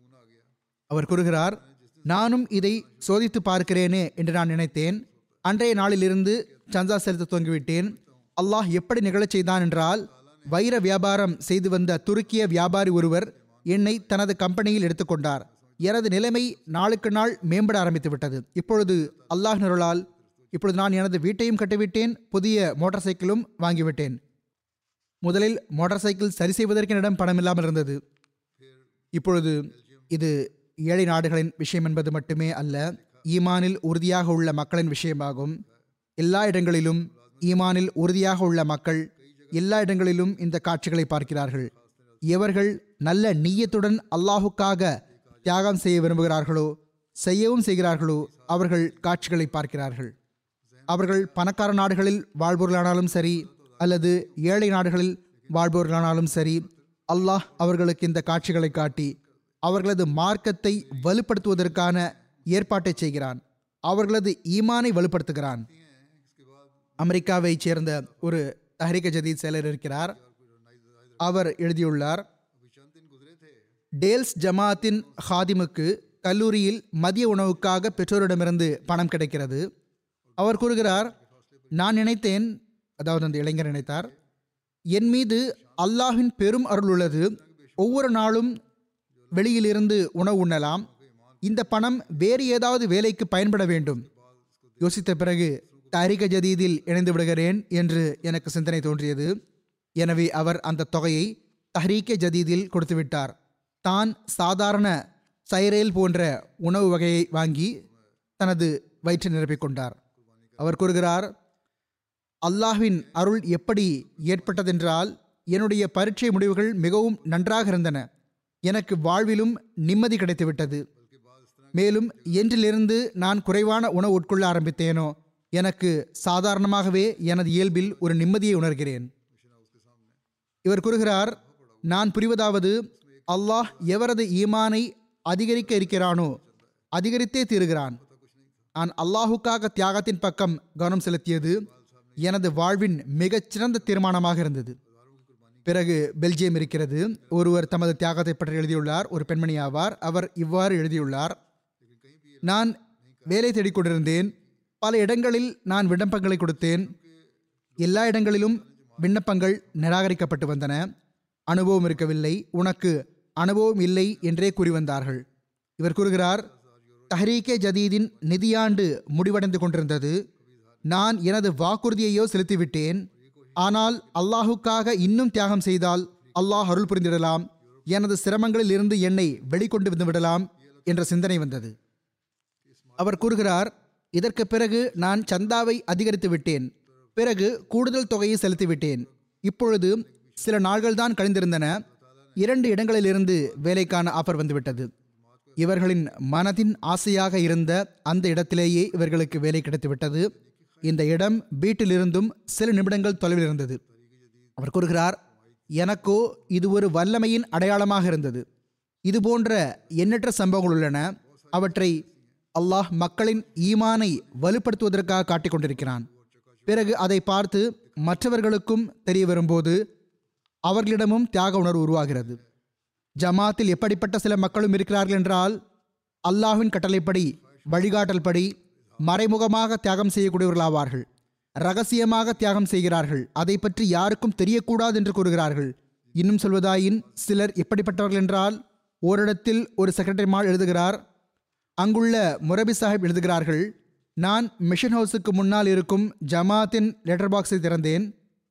அவர் கூறுகிறார், நானும் இதை சோதித்து பார்க்கிறேனே என்று நான் நினைத்தேன். அன்றைய நாளிலிருந்து சந்தா செலுத்த துவங்கிவிட்டேன். அல்லாஹ் எப்படி நிகழச் செய்தான் என்றால், வைர வியாபாரம் செய்து வந்த துருக்கிய வியாபாரி ஒருவர் என்னை தனது கம்பெனியில் எடுத்துக்கொண்டார். எனது நிலைமை நாளுக்கு நாள் மேம்பட ஆரம்பித்து விட்டது. இப்பொழுது அல்லாஹ் அருளால் இப்பொழுது நான் எனது வீட்டையும் கட்டிவிட்டேன், புதிய மோட்டார் சைக்கிளும் வாங்கிவிட்டேன். முதலில் மோட்டார் சைக்கிள் சரி செய்வதற்கு என்னிடம் பணம் இல்லாமல் இருந்தது. இப்பொழுது இது ஏழை நாடுகளின் விஷயம் என்பது மட்டுமே அல்ல, ஈமானில் உறுதியாக உள்ள மக்களின் விஷயமாகும். எல்லா இடங்களிலும் ஈமானில் உறுதியாக உள்ள மக்கள் எல்லா இடங்களிலும் இந்த காட்சிகளை பார்க்கிறார்கள். எவர்கள் நல்ல நீயத்துடன் அல்லாஹுக்காக தியாகம் செய்ய விரும்புகிறார்களோ, செய்யவும் செய்கிறார்களோ, அவர்கள் காட்சிகளை பார்க்கிறார்கள். அவர்கள் பணக்கார நாடுகளில் வாழ்பவர்களானாலும் சரி அல்லது ஏழை நாடுகளில் வாழ்பவர்களானாலும் சரி, அல்லாஹ் அவர்களுக்கு இந்த காட்சிகளை காட்டி அவர்களது மார்க்கத்தை வலுப்படுத்துவதற்கான ஏற்பாட்டை செய்கிறான். அவர்களது ஈமானை வலுப்படுத்துகிறான். அமெரிக்காவைச் சேர்ந்த ஒரு தஹ்ரீக் ஜதீத் செயலர் இருக்கிறார். அவர் எழுதியுள்ளார், டேல்ஸ் ஜமாத்தின் ஹாதிமுக்கு கல்லூரியில் மதிய உணவுக்காக பெற்றோரிடமிருந்து பணம் கிடைக்கிறது. அவர் கூறுகிறார், நான் நினைத்தேன், அதாவது அந்த இளைஞர் நினைத்தார், என் மீது அல்லாஹின் பெரும் அருள் உள்ளது. ஒவ்வொரு நாளும் வெளியிலிருந்து உணவு உண்ணலாம். இந்த பணம் வேறு ஏதாவது வேலைக்கு பயன்பட வேண்டும். யோசித்த பிறகு தஹ்ரீக் ஜதீதில் இணைந்து விடுகிறேன் என்று எனக்கு சிந்தனை தோன்றியது. எனவே அவர் அந்த தொகையை தஹ்ரீக் ஜதீதில் கொடுத்து விட்டார். தான் சாதாரண சைரேல் போன்ற உணவு வகையை வாங்கி தனது வயிற்றை நிரப்பிக் கொண்டார். அவர் கூறுகிறார், அல்லாஹ்வின் அருள் எப்படி ஏற்பட்டதென்றால், என்னுடைய பரீட்சை முடிவுகள் மிகவும் நன்றாக இருந்தன. எனக்கு வாழ்விலும் நிம்மதி கிடைத்துவிட்டது. மேலும் என்றிலிருந்து நான் குறைவான உணவு உட்கொள்ள ஆரம்பித்தேனோ, எனக்கு சாதாரணமாகவே எனது இயல்பில் ஒரு நிம்மதியை உணர்கிறேன். இவர் கூறுகிறார், நான் புரிவதாவது, அல்லாஹ் எவரது ஈமானை அதிகரிக்க இருக்கிறானோ அதிகரித்தே தீருகிறான். நான் அல்லாஹுக்காக தியாகத்தின் பக்கம் கவனம் செலுத்தியது எனது வாழ்வின் மிகச்சிறந்த தீர்மானமாக இருந்தது. பிறகு பெல்ஜியம் இருக்கிறது. ஒருவர் தமது தியாகத்தை பற்றி எழுதியுள்ளார். ஒரு பெண்மணி ஆவார். அவர் இவ்வாறு எழுதியுள்ளார், நான் வேலை தேடிக்கொண்டிருந்தேன். பல இடங்களில் நான் விண்ணப்பங்களை கொடுத்தேன். எல்லா இடங்களிலும் விண்ணப்பங்கள் நிராகரிக்கப்பட்டு வந்தன. அனுபவம் இருக்கவில்லை, உனக்கு அனுபவம் இல்லை என்றே கூறி வந்தார்கள். இவர் கூறுகிறார், தஹ்ரீக் ஜதீதின் நிதியாண்டு முடிவடைந்து கொண்டிருந்தது. நான் எனது வாக்குறுதியையோ செலுத்திவிட்டேன். ஆனால் அல்லாஹுக்காக இன்னும் தியாகம் செய்தால் அல்லாஹ் அருள் புரிந்திடலாம், எனது சிரமங்களில் இருந்து என்னை வெளிக்கொண்டு வந்து விடலாம் என்ற சிந்தனை வந்தது. அவர் கூறுகிறார், இதற்கு பிறகு நான் சந்தாவை அதிகரித்து விட்டேன். பிறகு கூடுதல் தொகையை செலுத்திவிட்டேன். இப்பொழுது சில நாள்கள் தான் கழிந்திருந்தன. இரண்டு இடங்களிலிருந்து வேலைக்கான ஆஃபர் வந்துவிட்டது. இவர்களின் மனதின் ஆசையாக இருந்த அந்த இடத்திலேயே இவர்களுக்கு வேலை கிடைத்துவிட்டது. இந்த இடம் வீட்டிலிருந்தும் சில நிமிடங்கள் தொலைவில் இருந்தது. அவர் கூறுகிறார், எனக்கோ இது ஒரு வல்லமையின் அடையாளமாக இருந்தது. இது போன்ற எண்ணற்ற சம்பவங்கள் உள்ளன. அவற்றை அல்லாஹ் மக்களின் ஈமானை வலுப்படுத்துவதற்காக காட்டிக் கொண்டிருக்கிறான். பிறகு அதை பார்த்து மற்றவர்களுக்கும் தெரிய வரும்போது அவர்களிடமும் தியாக உணர்வு உருவாகிறது. ஜமாத்தில் எப்படிப்பட்ட சில மக்களும் இருக்கிறார்கள் என்றால், அல்லாஹ்வின் கட்டளைப்படி வழிகாட்டல் படி மறைமுகமாக தியாகம் செய்யக்கூடியவர்களாவார்கள். இரகசியமாக தியாகம் செய்கிறார்கள். அதை பற்றி யாருக்கும் தெரியக்கூடாது என்று கூறுகிறார்கள். இன்னும் சொல்வதாயின் சிலர் எப்படிப்பட்டவர்கள் என்றால், ஓரிடத்தில் ஒரு செக்ரட்டரிமால் எழுதுகிறார், அங்குள்ள முரபி சாஹிப் எழுதுகிறார்கள், நான் மிஷன் ஹவுஸுக்கு முன்னால் இருக்கும் ஜமாத்தின் லெட்டர் பாக்ஸை திறந்தேன்.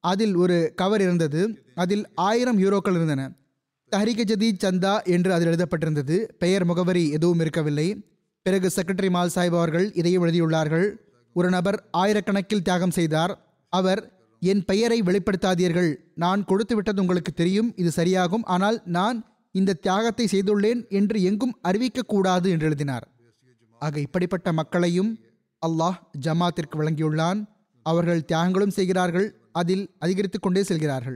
அதில் ஒரு கவர் இருந்தது. அதில் ஆயிரம் யூரோக்கள் இருந்தன. தஹ்ரீக் ஜதீத் சந்தா என்று அதில் எழுதப்பட்டிருந்தது. பெயர் முகவரி எதுவும் இருக்கவில்லை. பிறகு செக்ரட்டரி மால் சாஹிப் அவர்கள் இதையும் எழுதியுள்ளார்கள். ஒரு நபர் ஆயிரக்கணக்கில் தியாகம் செய்தார். அவர், என் பெயரை வெளிப்படுத்தாதீர்கள், நான் கொடுத்து விட்டது உங்களுக்கு தெரியும், இது சரியாகும், ஆனால் நான் இந்த தியாகத்தை செய்துள்ளேன் என்று எங்கும் அறிவிக்கக்கூடாது என்று எழுதினார். ஆக இப்படிப்பட்ட மக்களையும் அல்லாஹ் ஜமாத்திற்கு வழங்கியுள்ளான். அவர்கள் தியாகங்களும் செய்கிறார்கள், அதில் அதிகரித்து கொண்டே செல்கிறார்கள்.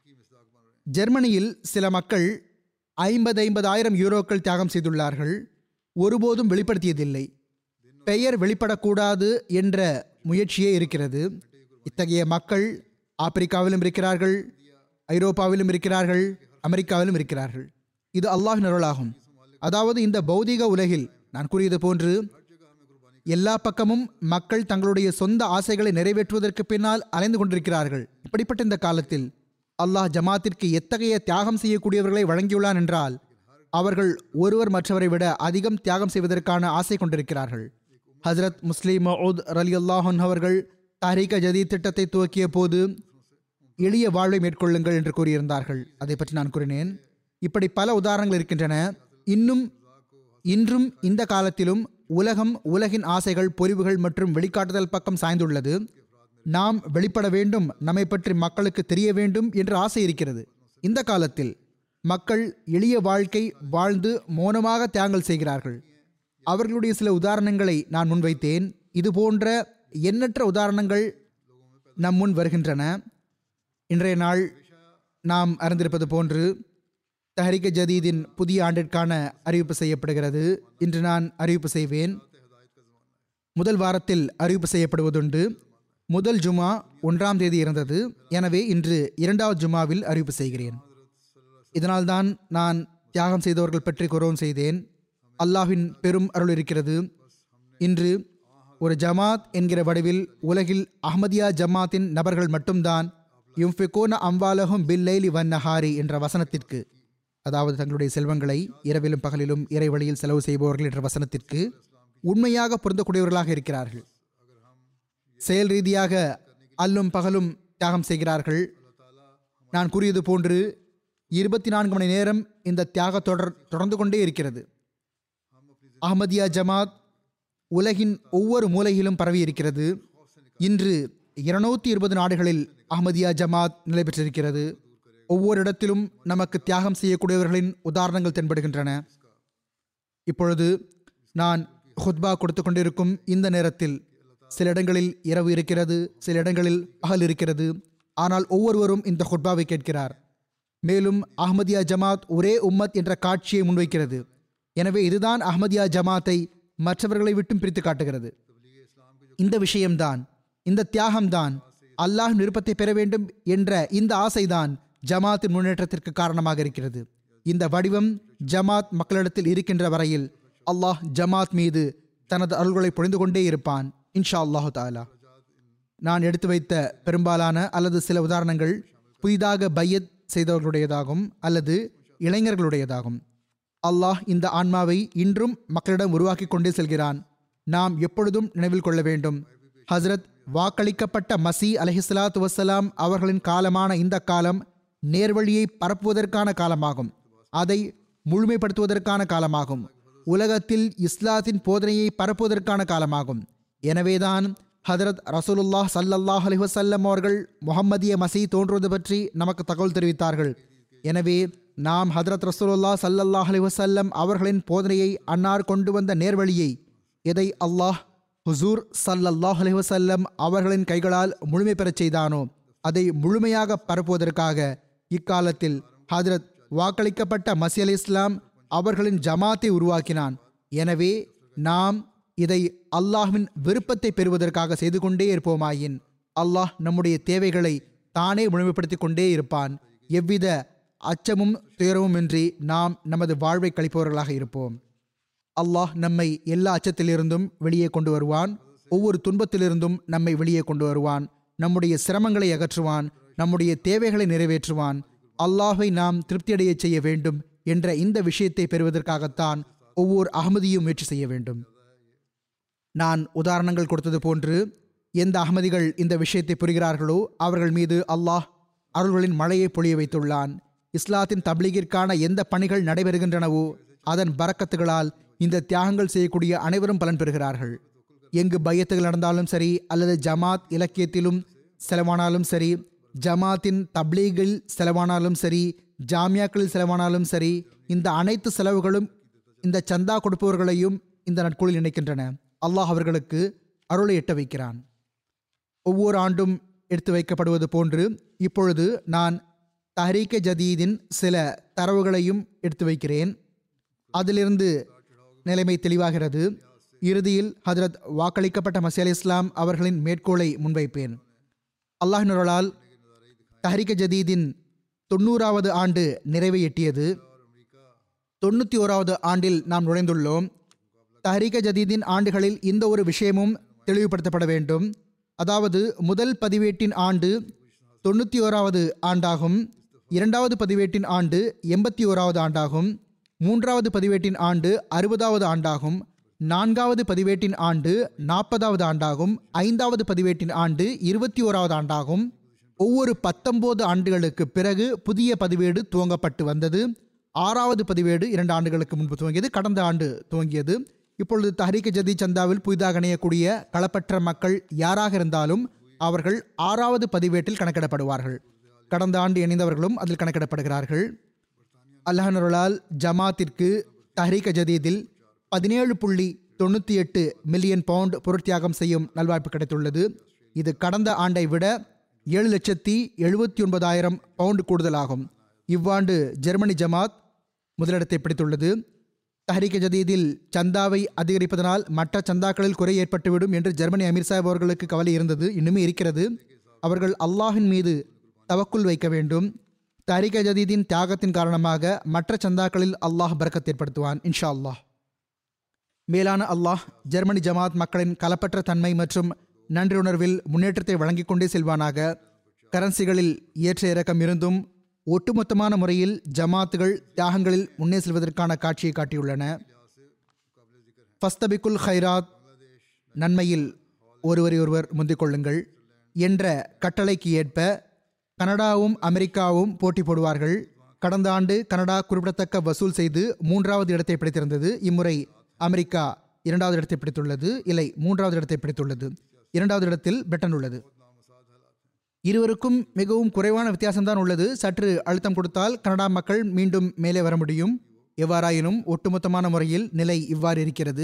ஜெர்மனியில் சில மக்கள் ஐம்பது ஐம்பதாயிரம் யூரோக்கள் தியாகம் செய்துள்ளார்கள். ஒருபோதும் வெளிப்படுத்தியதில்லை. பெயர் வெளிப்படக்கூடாது என்ற முயற்சியே இருக்கிறது. இத்தகைய மக்கள் ஆப்பிரிக்காவிலும் இருக்கிறார்கள், ஐரோப்பாவிலும் இருக்கிறார்கள், அமெரிக்காவிலும் இருக்கிறார்கள். இது அல்லாஹ்வின் அருளாகும். அதாவது இந்த பௌதீக உலகில் நான் கூறியது போன்று எல்லா பக்கமும் மக்கள் தங்களுடைய சொந்த ஆசைகளை நிறைவேற்றுவதற்கு பின்னால் அலைந்து கொண்டிருக்கிறார்கள். இப்படிப்பட்ட இந்த காலத்தில் அல்லாஹ் ஜமாத்திற்கு எத்தகைய தியாகம் செய்யக்கூடியவர்களை வழங்கியுள்ளான் என்றால், அவர்கள் ஒருவர் மற்றவரை விட அதிகம் தியாகம் செய்வதற்கான ஆசை கொண்டிருக்கிறார்கள். ஹஜ்ரத் முஸ்லிம் மவுத் ரலியல்லாஹு அன்ஹு அவர்கள் தஹ்ரீக் ஜதீத் திட்டத்தை துவக்கிய போது எளிய வாழ்வை மேற்கொள்ளுங்கள் என்று கூறியிருந்தார்கள். அதை பற்றி நான் கூறினேன். இப்படி பல உதாரணங்கள் இருக்கின்றன. இன்னும் இன்றும் இந்த காலத்திலும் உலகம் உலகின் ஆசைகள், பொறிவுகள் மற்றும் வெளிக்காட்டுதல் பக்கம் சாய்ந்துள்ளது. நாம் வெளிப்பட வேண்டும், நம்மை பற்றி மக்களுக்கு தெரிய வேண்டும் என்ற ஆசை இருக்கிறது. இந்த காலத்தில் மக்கள் எளிய வாழ்க்கை வாழ்ந்து மௌனமாக தியாகங்கள் செய்கிறார்கள். அவர்களுடைய சில உதாரணங்களை நான் முன்வைத்தேன். இது போன்ற எண்ணற்ற உதாரணங்கள் நம் முன் வருகின்றன. இன்றைய நாள் நாம் அறிந்திருப்பது போன்று தஹ்ரீக் ஜதீதின் புதிய ஆண்டிற்கான அறிவிப்பு செய்யப்படுகிறது. இன்று நான் அறிவிப்பு செய்வேன். முதல் வாரத்தில் அறிவிப்பு செய்யப்படுவதுண்டு. முதல் ஜுமா ஒன்றாம் தேதி இருந்தது. எனவே இன்று இரண்டாவது ஜுமாவில் அறிவிப்பு செய்கிறேன். இதனால்தான் நான் தியாகம் செய்தவர்கள் பற்றி கூறவும் செய்தேன். அல்லாஹ்வின் பெரும் அருள் இருக்கிறது. இன்று ஒரு ஜமாத் என்கிற வடிவில் உலகில் அஹ்மதியா ஜமாத்தின் நபர்கள் மட்டும்தான் யும்ஃபிகூன அம்வாலஹும் பில்லைலி வன்னஹாரி என்ற வசனத்திற்கு, அதாவது தங்களுடைய செல்வங்களை இரவிலும் பகலிலும் இறை வழியில் செலவு செய்பவர்கள் என்ற வசனத்திற்கு உண்மையாக பொருந்தக்கூடியவர்களாக இருக்கிறார்கள். செயல் ரீதியாக அல்லும் பகலும் தியாகம் செய்கிறார்கள். நான் கூறியது போன்று இருபத்தி நான்கு மணி நேரம் இந்த தியாக தொடர் தொடர்ந்து கொண்டே இருக்கிறது. அஹ்மதியா ஜமாத் உலகின் ஒவ்வொரு மூலையிலும் பரவி இருக்கிறது. இன்று இருநூத்தி இருபது நாடுகளில் அஹ்மதியா ஜமாத் நிலை பெற்றிருக்கிறது. ஒவ்வொரு இடத்திலும் நமக்கு தியாகம் செய்யக்கூடியவர்களின் உதாரணங்கள் தென்படுகின்றன. இப்பொழுது நான் ஹுத்பா கொடுத்து கொண்டிருக்கும் இந்த நேரத்தில் சில இடங்களில் இரவு இருக்கிறது, சில இடங்களில் பகல் இருக்கிறது. ஆனால் ஒவ்வொருவரும் இந்த ஹுத்பாவை கேட்கிறார். மேலும் அஹ்மதியா ஜமாத் ஒரே உம்மத் என்ற காட்சியை முன்வைக்கிறது. எனவே இதுதான் அஹ்மதியா ஜமாத்தை மற்றவர்களை விட்டும் பிரித்து காட்டுகிறது. இந்த விஷயம்தான், இந்த தியாகம்தான், அல்லாஹ் விருப்பத்தை பெற வேண்டும் என்ற இந்த ஆசைதான் ஜமாத்தின் முன்னேற்றத்திற்கு காரணமாக இருக்கிறது. இந்த வடிவம் ஜமாத் மக்களிடத்தில் இருக்கின்ற வரையில் அல்லாஹ் ஜமாத் மீது தனது அருள்களை பொழிந்து கொண்டே இருப்பான், இன்ஷா அல்லாஹு தாலா. நான் எடுத்து வைத்த பெரும்பாலான அல்லது சில உதாரணங்கள் புதிதாக பையத் செய்தவர்களுடையதாகும் அல்லது இளைஞர்களுடையதாகும். அல்லாஹ் இந்த ஆன்மாவை இன்றும் மக்களிடம் உருவாக்கி கொண்டே செல்கிறான். நாம் எப்பொழுதும் நினைவில் கொள்ள வேண்டும், ஹஸ்ரத் வாக்களிக்கப்பட்ட மசி அலைஹிஸ்ஸலாத்து வஸ்ஸலாம் அவர்களின் காலமான இந்த காலம் நேர்வழியை பரப்புவதற்கான காலமாகும். அதை முழுமைப்படுத்துவதற்கான காலமாகும். உலகத்தில் இஸ்லாத்தின் போதனையை பரப்புவதற்கான காலமாகும். எனவேதான் ஹதரத் ரசூலுல்லாஹ் ஸல்லல்லாஹு அலைஹி வஸல்லம் அவர்கள் முஹம்மதிய மசி தோன்றுவது பற்றி நமக்கு தகவல் தெரிவித்தார்கள். எனவே நாம் ஹதரத் ரசூலுல்லாஹ் ஸல்லல்லாஹு அலைஹி வஸல்லம் அவர்களின் போதனையை, அன்னார் கொண்டு வந்த நேர்வழியை, எதை அல்லாஹ் ஹுசூர் ஸல்லல்லாஹு அலைஹி வஸல்லம் அவர்களின் கைகளால் முழுமை பெறச் செய்தானோ அதை முழுமையாக பரப்புவதற்காக இக்காலத்தில் ஹதரத் வாக்களிக்கப்பட்ட மசி அலி இஸ்லாம் அவர்களின் ஜமாத்தை உருவாக்கினான். எனவே நாம் இதை அல்லாஹ்வின் விருப்பத்தை பெறுவதற்காக செய்து கொண்டே இருப்போமாயின் அல்லாஹ் நம்முடைய தேவைகளை தானே முழுமைப்படுத்தி கொண்டே இருப்பான். எவ்வித அச்சமும் துயரமும் இன்றி நாம் நமது வாழ்வை கழிப்பவர்களாக இருப்போம். அல்லாஹ் நம்மை எல்லா அச்சத்திலிருந்தும் வெளியே கொண்டு வருவான். ஒவ்வொரு துன்பத்திலிருந்தும் நம்மை வெளியே கொண்டு வருவான். நம்முடைய சிரமங்களை அகற்றுவான். நம்முடைய தேவைகளை நிறைவேற்றுவான். அல்லாஹை நாம் திருப்தியடைய செய்ய வேண்டும் என்ற இந்த விஷயத்தை பெறுவதற்காகத்தான் ஒவ்வொரு அஹ்மதியும் முயற்சி செய்ய வேண்டும். நான் உதாரணங்கள் கொடுத்தது போன்று எந்த அகமதிகள் இந்த விஷயத்தை புரிகிறார்களோ அவர்கள் மீது அல்லாஹ் அருள்களின் மழையை பொழிய வைத்துள்ளான். இஸ்லாத்தின் தப்லீகிற்கான எந்த பணிகள் நடைபெறுகின்றனவோ அதன் பரக்கத்துகளால் இந்த தியாகங்கள் செய்யக்கூடிய அனைவரும் பலன் பெறுகிறார்கள். எங்கு பையத்துகள் நடந்தாலும் சரி, அல்லது ஜமாத் இலக்கியத்திலும் செலவானாலும் சரி, ஜமாத்தின் தப்லீகில் செலவானாலும் சரி, ஜாமியாக்களில் செலவானாலும் சரி, இந்த அனைத்து செலவுகளும் இந்த சந்தா கொடுப்பவர்களையும் இந்த நட்குழில் இணைக்கின்றன. அல்லாஹ் அவர்களுக்கு அருளை எட்ட வைக்கிறான். ஒவ்வொரு ஆண்டும் எடுத்து வைக்கப்படுவது போன்று இப்பொழுது நான் தஹ்ரீக் ஜதீதின் சில தரவுகளையும் எடுத்து வைக்கிறேன். அதிலிருந்து நிலைமை தெளிவாகிறது. இறுதியில் ஹஜ்ரத் வாக்களிக்கப்பட்ட மஸீஹ் அலைஹிஸ் ஸலாம் அவர்களின் மேற்கோளை முன்வைப்பேன். அல்லாஹ்வின் அருளால் தஹ்ரீக் ஜதீதின் தொண்ணூறாவது ஆண்டு நிறைவை எட்டியது. தொண்ணூற்றி ஓராவது ஆண்டில் நாம் நுழைந்துள்ளோம். தஹ்ரீக் ஜதீதின் ஆண்டுகளில் இந்த ஒரு விஷயமும் தெளிவுபடுத்தப்பட வேண்டும். அதாவது முதல் பதிவேட்டின் ஆண்டு தொண்ணூற்றி ஓராவது ஆண்டாகும், இரண்டாவது பதிவேட்டின் ஆண்டு எண்பத்தி ஓராவது ஆண்டாகும், மூன்றாவது பதிவேட்டின் ஆண்டு அறுபதாவது ஆண்டாகும், நான்காவது பதிவேட்டின் ஆண்டு நாற்பதாவது ஆண்டாகும், ஐந்தாவது பதிவேட்டின் ஆண்டு இருபத்தி ஓராவது ஆண்டாகும். ஒவ்வொரு பத்தொன்பது ஆண்டுகளுக்கு பிறகு புதிய பதிவேடு துவங்கப்பட்டு வந்தது. ஆறாவது பதிவேடு இரண்டு ஆண்டுகளுக்கு முன்பு துவங்கியது, கடந்த ஆண்டு துவங்கியது. இப்பொழுது தஹ்ரீக் ஜதீத் சந்தாவில் புதிதாக இணையக்கூடிய களப்பற்ற மக்கள் யாராக இருந்தாலும் அவர்கள் ஆறாவது பதிவேட்டில் கணக்கிடப்படுவார்கள். கடந்த ஆண்டு இணைந்தவர்களும் அதில் கணக்கிடப்படுகிறார்கள். அல்லாஹ்வின் அருளால் ஜமாத்திற்கு தஹ்ரீக் ஜதீதில் பதினேழு புள்ளி தொண்ணூற்றி எட்டு மில்லியன் பவுண்ட் பொருட்தியாகம் செய்யும் நல்வாய்ப்பு கிடைத்துள்ளது. இது கடந்த ஆண்டை விட ஏழு லட்சத்தி எழுபத்தி ஒன்பதாயிரம் பவுண்டு கூடுதலாகும். இவ்வாண்டு ஜெர்மனி ஜமாத் முதலிடத்தை பிடித்துள்ளது. தஹ்ரீக் ஜதீதில் சந்தாவை அதிகரிப்பதனால் மற்ற சந்தாக்களில் குறை ஏற்பட்டுவிடும் என்று ஜெர்மனி அமீர் சாஹிப் அவர்களுக்கு கவலை இருந்தது, இன்னுமே இருக்கிறது. அவர்கள் அல்லாஹின் மீது தவக்குல் வைக்க வேண்டும். தஹ்ரீக் ஜதீதின் தியாகத்தின் காரணமாக மற்ற சந்தாக்களில் அல்லாஹ் பரக்கத் ஏற்படுத்துவான் இன்ஷா அல்லாஹ். மேலான அல்லாஹ் ஜெர்மனி ஜமாத் மக்களின் களப்பற்ற தன்மை மற்றும் நன்றியுணர்வில் முன்னேற்றத்தை வழங்கிக் கொண்டே செல்வானாக. கரன்சிகளில் ஏற்ற இறக்கம் இருந்தும் ஒட்டுமொத்தமான முறையில் ஜமாத்துகள் தியாகங்களில் முன்னே செல்வதற்கான காட்சியை காட்டியுள்ளன. ஃபஸ்தபிக்குல் ஹைராத், நன்மையில் ஒருவரை ஒருவர் முந்திக் கொள்ளுங்கள் என்ற கட்டளைக்கு ஏற்ப கனடாவும் அமெரிக்காவும் போட்டி போடுவார்கள். கடந்த ஆண்டு கனடா குறிப்பிடத்தக்க வசூல் செய்து மூன்றாவது இடத்தை பிடித்திருந்தது. இம்முறை அமெரிக்கா இரண்டாவது இடத்தை பிடித்துள்ளது. இல்லை, மூன்றாவது இடத்தை பிடித்துள்ளது. இரண்டாவது இடத்தில் பிரிட்டன் உள்ளது. இருவருக்கும் மிகவும் குறைவான வித்தியாசம்தான் உள்ளது. சற்று அழுத்தம் கொடுத்தால் கனடா மக்கள் மீண்டும் மேலே வர முடியும். எவ்வாறாயினும் ஒட்டுமொத்தமான முறையில் நிலை இவ்வாறு இருக்கிறது.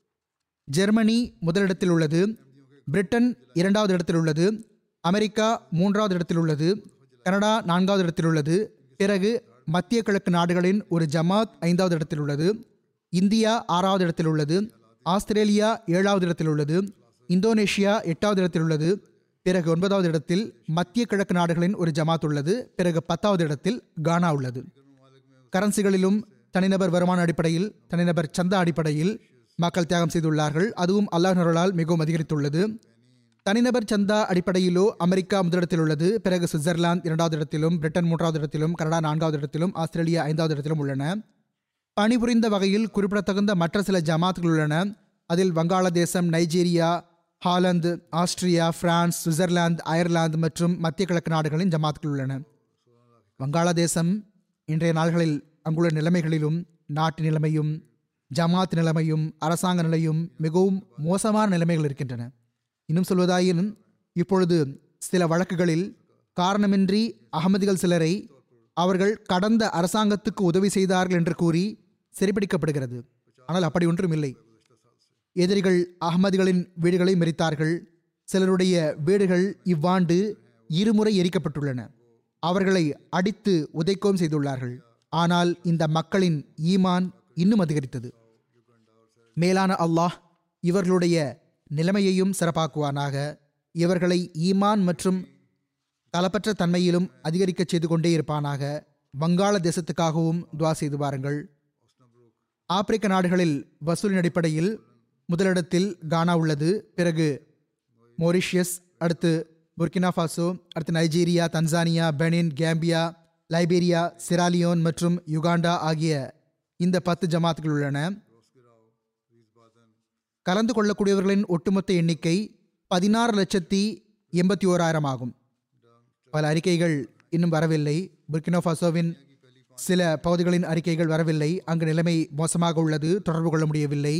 ஜெர்மனி முதலிடத்தில் உள்ளது, பிரிட்டன் இரண்டாவது இடத்தில் உள்ளது, அமெரிக்கா மூன்றாவது இடத்தில் உள்ளது, கனடா நான்காவது இடத்தில் உள்ளது. பிறகு மத்திய கிழக்கு நாடுகளின் ஒரு ஜமாத் ஐந்தாவது இடத்தில் உள்ளது, இந்தியா ஆறாவது இடத்தில் உள்ளது, ஆஸ்திரேலியா ஏழாவது இடத்தில் உள்ளது, இந்தோனேஷியா எட்டாவது இடத்தில் உள்ளது. பிறகு ஒன்பதாவது இடத்தில் மத்திய கிழக்கு நாடுகளின் ஒரு ஜமாத் உள்ளது. பிறகு பத்தாவது இடத்தில் கானா உள்ளது. கரன்சிகளிலும் தனிநபர் வருமான அடிப்படையில், தனிநபர் சந்தா அடிப்படையில் மக்கள் தியாகம் செய்துள்ளார்கள். அதுவும் அல்லாஹ்வின் அருளால் மிகவும் அதிகரித்துள்ளது. தனிநபர் சந்தா அடிப்படையிலோ அமெரிக்கா முதலிடத்தில் உள்ளது. பிறகு சுவிட்சர்லாந்து இரண்டாவது இடத்திலும், பிரிட்டன் மூன்றாவது இடத்திலும், கனடா நான்காவது இடத்திலும், ஆஸ்திரேலியா ஐந்தாவது இடத்திலும் உள்ளன. பணிபுரிந்த வகையில் குறிப்பிடத்தகுந்த மற்ற சில ஜமாத்துகள் உள்ளன. அதில் வங்காளதேசம், Nigeria, Holland, Austria, France, Switzerland, Ireland மற்றும் மத்திய கிழக்கு நாடுகளின் ஜமாத்துகள் உள்ளன. வங்காளதேசம் இன்றைய நாள்களில் அங்குள்ள நிலைமைகளிலும், நாட்டு நிலைமையும், ஜமாத் நிலைமையும், அரசாங்க நிலையும் மிகவும் மோசமான நிலைமைகள் இருக்கின்றன. இன்னும் சொல்வதாயினும் இப்பொழுது சில வழக்குகளில் காரணமின்றி அகமதிகள் சிலரை அவர்கள் கடந்த அரசாங்கத்துக்கு உதவி செய்தார்கள் என்று கூறி சிறைப்பிடிக்கப்படுகிறது. ஆனால் அப்படி ஒன்றும் இல்லை. எதிரிகள் அகமதிகளின் வீடுகளை மெரித்தார்கள். சிலருடைய வீடுகள் இவ்வாண்டு இருமுறை எரிக்கப்பட்டுள்ளன. அவர்களை அடித்து உதைக்கவும் செய்துள்ளார்கள். ஆனால் இந்த மக்களின் ஈமான் இன்னும் அதிகரித்தது. மேலான அல்லாஹ் இவர்களுடைய நிலைமையையும் சிறப்பாக்குவானாக. இவர்களை ஈமான் மற்றும் களப்பற்ற தன்மையிலும் அதிகரிக்க செய்து கொண்டே இருப்பானாக. வங்காள தேசத்துக்காகவும் துவா செய்து வாருங்கள். ஆப்பிரிக்க நாடுகளில் வசூலின் அடிப்படையில் முதலிடத்தில் கானா உள்ளது. பிறகு மொரிஷியஸ், அடுத்து புர்கினா ஃபாசோ, அடுத்து Nigeria, Tanzania, Benin, Gambia, Liberia, Sierra Leone மற்றும் யுகாண்டா ஆகிய இந்த பத்து ஜமாத்துகள் உள்ளன. கலந்து கொள்ளக்கூடியவர்களின் ஒட்டுமொத்த எண்ணிக்கை பதினாறு லட்சத்தி எண்பத்தி ஓராயிரம் ஆகும். பல அறிக்கைகள் இன்னும் வரவில்லை. புர்கினோ ஃபாசோவின் சில பகுதிகளின் அறிக்கைகள் வரவில்லை. அங்கு நிலைமை மோசமாக உள்ளது, தொடர்பு கொள்ள முடியவில்லை.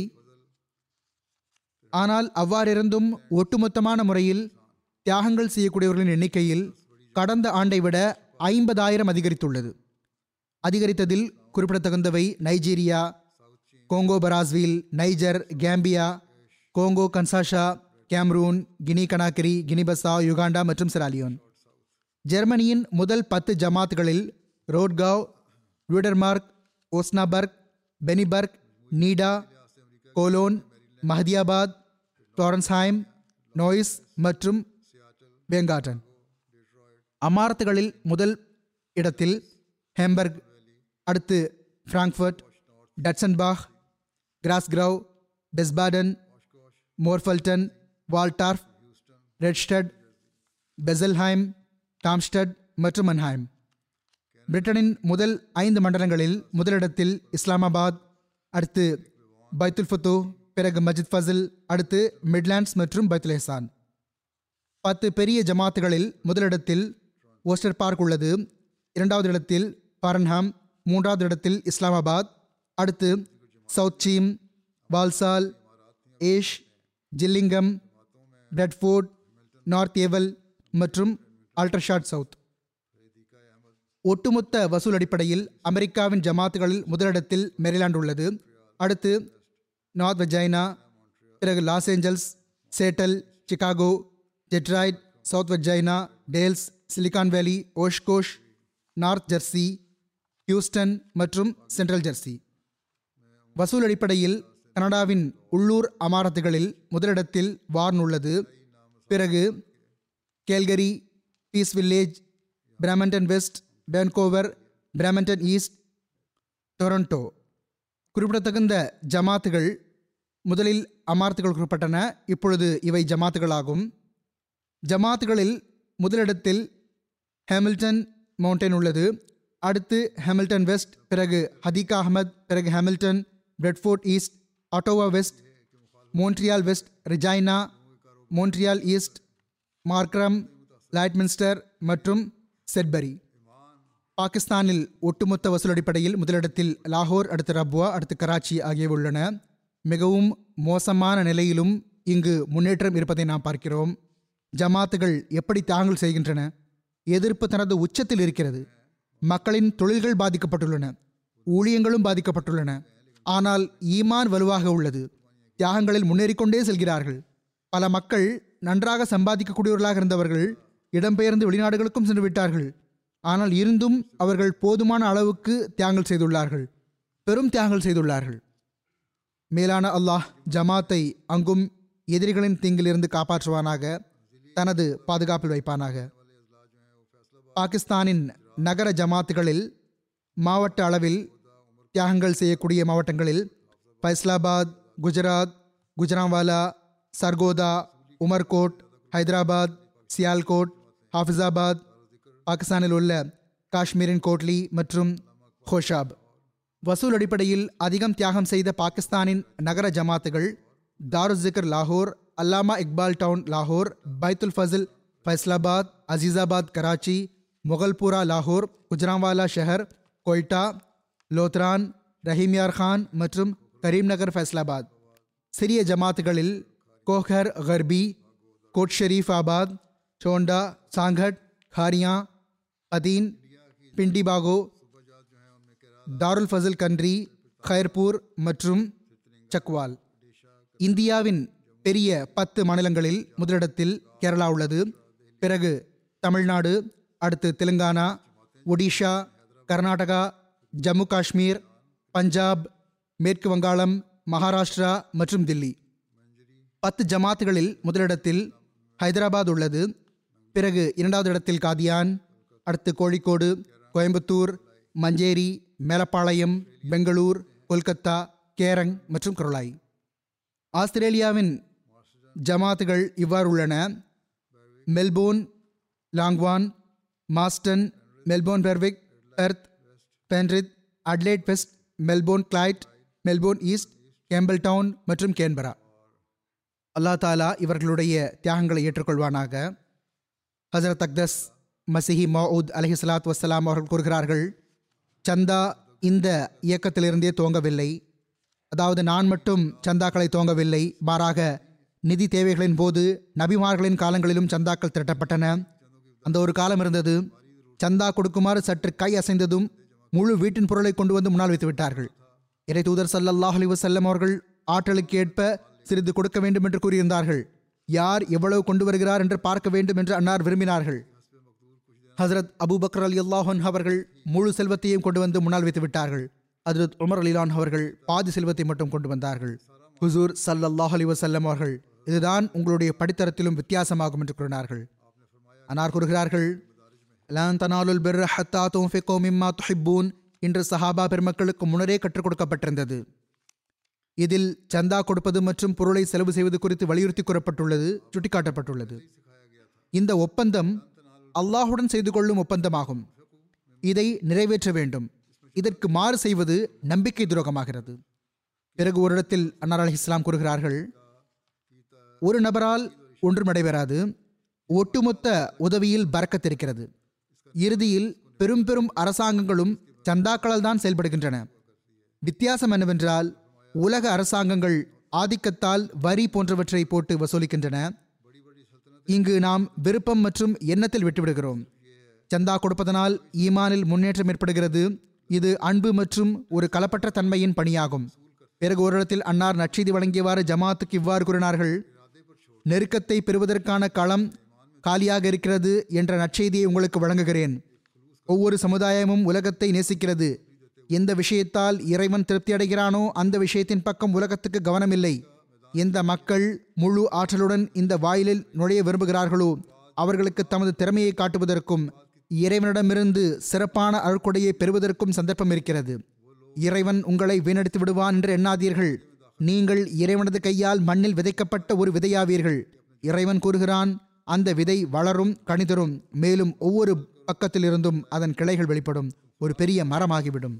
ஆனால் அவ்வாறிருந்தும் ஒட்டுமொத்தமான முறையில் தியாகங்கள் செய்யக்கூடியவர்களின் எண்ணிக்கையில் கடந்த ஆண்டை விட ஐம்பதாயிரம் அதிகரித்துள்ளது. அதிகரித்ததில் குறிப்பிடத்தகுந்தவை Nigeria, Congo Brazzaville, Niger, Gambia, Congo Kinshasa, Cameroon, Guinea Conakry, Guinea Bissau, Uganda மற்றும் செராலியோன். ஜெர்மனியின் முதல் பத்து ஜமாத்துகளில் ரோட்காவ், லுடர்மார்க், ஓஸ்னாபர்க், பெனிபர்க், நீடா, கோலோன், மஹதியாபாத், டோரன்ஸ்ஹைம், நோய்ஸ் மற்றும் பெங்காட்டன். அமாரத்துகளில் முதல் இடத்தில் ஹேம்பர்க், அடுத்து ஃப்ராங்க்ஃபர்ட், டட்சன்பாக், கிராஸ்கிரவ், பெஸ்பாடன், மோர்ஃபல்டன், வால்டார்ஃப், ரெட்ஸ்டட், பெசல்ஹைம், டாம்ஸ்டட் மற்றும் மன்ஹைம். பிரிட்டனின் முதல் ஐந்து மண்டலங்களில் முதலிடத்தில் இஸ்லாமாபாத், அடுத்து பைத்துல் ஃபுத்து, பிறகு மஜித் ஃபசில், அடுத்து மிட்லாண்ட்ஸ் மற்றும் பைத்துல் எஹ்சான். பத்து பெரிய ஜமாத்துகளில் முதலிடத்தில் ஓஸ்டர் பார்க் உள்ளது. இரண்டாவது இடத்தில் பாரன்ஹாம், மூன்றாவது இடத்தில் இஸ்லாமாபாத், அடுத்து South Cheam, Walsall, Ash, Gillingham, Bradford, North ஏவல் மற்றும் ஆல்டர்ஷாட் சவுத். ஒட்டுமொத்த வசூல் அடிப்படையில் அமெரிக்காவின் ஜமாத்துகளில் முதலிடத்தில் மேரிலாண்ட் உள்ளது. அடுத்து நார்த் வெர்ஜைனா, பிறகு Los Angeles, Seattle, Chicago, Detroit, South Virginia, Dallas, Silicon Valley, Oshkosh, North Jersey, Houston மற்றும் சென்ட்ரல் ஜெர்சி. வசூல் அடிப்படையில் கனடாவின் உள்ளூர் அமாரத்துகளில் முதலிடத்தில் வார்ன் உள்ளது. பிறகு Calgary, Peace Village, Brampton West, Vancouver, Brampton East, Toronto. குறிப்பிடத்தகுந்த ஜமாத்துகள் முதலில் அமாரத்துகள் குறிப்பிட்டன. இப்பொழுது இவை ஜமாத்துகளாகும். ஜமாத்துகளில் முதலிடத்தில் ஹேமில்டன் மவுண்டன் உள்ளது. அடுத்து ஹேமில்டன் வெஸ்ட், பிறகு ஹதீகா அஹமத், பிறகு Hamilton, Bradford East, Ottawa West, Montreal West, Regina, Montreal East, Markham, Lloydminster மற்றும் செட்பரி. பாகிஸ்தானில் ஒட்டுமொத்த வசூல் அடிப்படையில் முதலிடத்தில் லாகூர், அடுத்து ரப்வா, அடுத்து கராச்சி ஆகியவை உள்ளன. மிகவும் மோசமான நிலையிலும் இங்கு முன்னேற்றம் இருப்பதை நாம் பார்க்கிறோம். ஜமாத்துகள் எப்படி தியாகங்கள் செய்கின்றன. எதிர்ப்பு தனது உச்சத்தில் இருக்கிறது. மக்களின் தொழில்கள் பாதிக்கப்பட்டுள்ளன, ஊழியங்களும் பாதிக்கப்பட்டுள்ளன. ஆனால் ஈமான் வலுவாக உள்ளது. தியாகங்களில் முன்னேறிக்கொண்டே செல்கிறார்கள். பல மக்கள் நன்றாக சம்பாதிக்கக்கூடியவர்களாக இருந்தவர்கள் இடம்பெயர்ந்து வெளிநாடுகளுக்கும் சென்று விட்டார்கள். ஆனால் இருந்தும் அவர்கள் போதுமான அளவுக்கு தியாகங்கள் செய்துள்ளார்கள், பெரும் தியாகங்கள் செய்துள்ளார்கள். மேலான அல்லாஹ் ஜமாத்தை அங்கும் எதிரிகளின் தீங்கிலிருந்து காப்பாற்றுவானாக, தனது பாதுகாப்பில் வைப்பானாக. பாகிஸ்தானின் நகர ஜமாத்துகளில் மாவட்ட அளவில் தியாகங்கள் செய்யக்கூடிய மாவட்டங்களில் ஃபைஸ்லாபாத், குஜராத், குஜரான்வாலா, சர்கோதா, உமர்கோட், ஹைதராபாத், சியால்கோட், ஹாஃபிஸாபாத், பாகிஸ்தானில் உள்ள காஷ்மீரின் கோட்லி மற்றும் ஹோஷாப். வசூல் அடிப்படையில் அதிகம் தியாகம் செய்த பாகிஸ்தானின் நகர ஜமாத்துகள் தாருஸ்ஸிக்ர் லாகூர், அல்லாமா இக்பால் டவுன் லாகூர், பைத்துல் ஃபசில் ஃபைஸ்லாபாத், அசீசாபாத் கராச்சி, முகல்பூரா லாகூர், குஜரான்வாலா ஷஹர், கொய்டா, லோத்ரான், ரஹீம்யார் கான் மற்றும் கரீம்நகர் ஃபைஸ்லாபாத். சிறிய ஜமாத்துகளில் கோஹர் கர்பி, கோட் ஷெரீஃப் ஆபாத், சோண்டா, சாங்கட், खारियाँ, अदीन, पिंडीबागो, தாருல் ஃபசில் கண்ட்ரி, खैरपुर மற்றும் சக்வால். இந்தியாவின் பெரிய பத்து மாநிலங்களில் முதலிடத்தில் கேரளா உள்ளது. பிறகு தமிழ்நாடு, அடுத்து தெலுங்கானா, ஒடிஷா, கர்நாடகா, ஜம்மு காஷ்மீர், பஞ்சாப், மேற்கு வங்காளம், மகாராஷ்டிரா மற்றும் தில்லி. பத்து ஜமாத்துகளில் முதலிடத்தில் ஹைதராபாத் உள்ளது. பிறகு இரண்டாவது இடத்தில் காதியான், அடுத்து கோழிக்கோடு, கோயம்புத்தூர், மஞ்சேரி, மேலப்பாளையம், பெங்களூர், கொல்கத்தா, கேரங் மற்றும் குரலாய். ஆஸ்திரேலியாவின் ஜமாத்துகள் இவ்வாறு உள்ளன: மெல்போர்ன், லாங்வான், Marsden, Melbourne Berwick, Perth, Penrith, Adelaide West, Melbourne Clyde, Melbourne East, Campbelltown மற்றும் கேன்பரா. அல்லா தாலா இவர்களுடைய தியாகங்களை ஏற்றுக்கொள்வானாக. ஹசரத் அக்தஸ் மசிஹி மௌஊத் அலைஹி ஸலாத்து வஸ்ஸலாம் அவர்கள் கூறுகிறார்கள், சந்தா இந்த இயக்கத்திலிருந்தே துவங்கவில்லை. அதாவது நான் மட்டும் சந்தாக்களை துவங்கவில்லை, மாறாக நிதி தேவைகளின் போது நபிமார்களின் காலங்களிலும் சந்தாக்கள் திரட்டப்பட்டன. அந்த ஒரு காலம் இருந்தது, சந்தா கொடுக்குமாறு சற்று கை அசைந்ததும் முழு வீட்டின் பொருளை கொண்டு வந்து முன்னால் வைத்து விட்டார்கள். இறை தூதர் ஸல்லல்லாஹு அலைஹி வஸல்லம் அவர்கள் ஆற்றலுக்கு ஏற்ப சிறிது கொடுக்க வேண்டும் என்று கூறியிருந்தார்கள். யார் எவ்வளவு கொண்டு வருகிறார் என்று பார்க்க வேண்டும் என்று அன்னார் விரும்பினார்கள். ஹசரத் அபூபக்கர் ரலியல்லாஹு அன்ஹு அவர்கள் முழு செல்வத்தையும் கொண்டு வந்து முன்னால் வைத்து விட்டார்கள். ஹசரத் உமர் ரலியல்லாஹு அன்ஹு அவர்கள் பாதி செல்வத்தை மட்டும் கொண்டு வந்தார்கள். ஹுசூர் ஸல்லல்லாஹு அலைஹி வஸல்லம் அவர்கள், இதுதான் உங்களுடைய படித்தரத்திலும் வித்தியாசமாகும் என்று கூறினார்கள். அன்னார் கூறுகிறார்கள், லன் தனாலுல் பிர்ர ஹத்தா துன்ஃபிகு மிம்மா துஹிப்பூன் இன்று சஹாபா பெருமக்களுக்கு முன்னரே கற்றுக் கொடுக்கப்பட்டிருந்தது. இதில் சந்தா கொடுப்பது மற்றும் பொருளை செலவு செய்வது குறித்து வலியுறுத்தி கூறப்பட்டுள்ளது, சுட்டிக்காட்டப்பட்டுள்ளது. இந்த ஒப்பந்தம் அல்லாஹுடன் செய்து கொள்ளும் ஒப்பந்தமாகும். இதை நிறைவேற்ற வேண்டும். இதற்கு மாறு செய்வது நம்பிக்கை துரோகமாகிறது. பிறகு ஒரு இடத்தில் அன்னார் அலைஹிஸ்ஸலாம் கூறுகிறார்கள், ஒரு நபரால் ஒன்றும் நடைபெறாது, ஒட்டுமொத்த உதவியில் பரக்கத் இருக்கிறது. இறுதியில் பெரும் பெரும் அரசாங்கங்களும் சந்தாக்களால் தான் செயல்படுகின்றன. வித்தியாசம் என்னவென்றால், உலக அரசாங்கங்கள் ஆதிக்கத்தால் வரி போன்றவற்றை போட்டு வசூலிக்கின்றன. இங்கு நாம் விருப்பம் மற்றும் எண்ணத்தில் விட்டுவிடுகிறோம். சந்தா கொடுப்பதனால் ஈமானில் முன்னேற்றம் ஏற்படுகிறது. இது அன்பு மற்றும் ஒரு களப்பற்ற தன்மையின் பணியாகும். பிறகு ஒரு இடத்தில் அன்னார் நற்செய்தி வழங்கியவாறு ஜமாத்துக்கு இவ்வாறு கூறினார்கள், நெருக்கத்தை பெறுவதற்கான களம் காலியாக இருக்கிறது என்ற நற்செய்தியை உங்களுக்கு வழங்குகிறேன். ஒவ்வொரு சமுதாயமும் உலகத்தை நேசிக்கிறது. எந்த விஷயத்தால் இறைவன் திருப்தி அடைகிறானோ அந்த விஷயத்தின் பக்கம் உலகத்துக்கு கவனமில்லை. எந்த மக்கள் முழு ஆற்றலுடன் இந்த வாயிலில் நுழைய விரும்புகிறார்களோ அவர்களுக்கு தமது திறமையை காட்டுவதற்கும் இறைவனிடமிருந்து சிறப்பான அருட்கொடையை பெறுவதற்கும் சந்தர்ப்பம் இருக்கிறது. இறைவன் உங்களை வீணடித்து விடுவான் என்று எண்ணாதீர்கள். நீங்கள் இறைவனது கையால் மண்ணில் விதைக்கப்பட்ட ஒரு விதையாவீர்கள். இறைவன் கூறுகிறான், அந்த விதை வளரும், கனிதரும், மேலும் ஒவ்வொரு பக்கத்திலிருந்தும் அதன் கிளைகள் வெளிப்படும், ஒரு பெரிய மரமாகிவிடும்.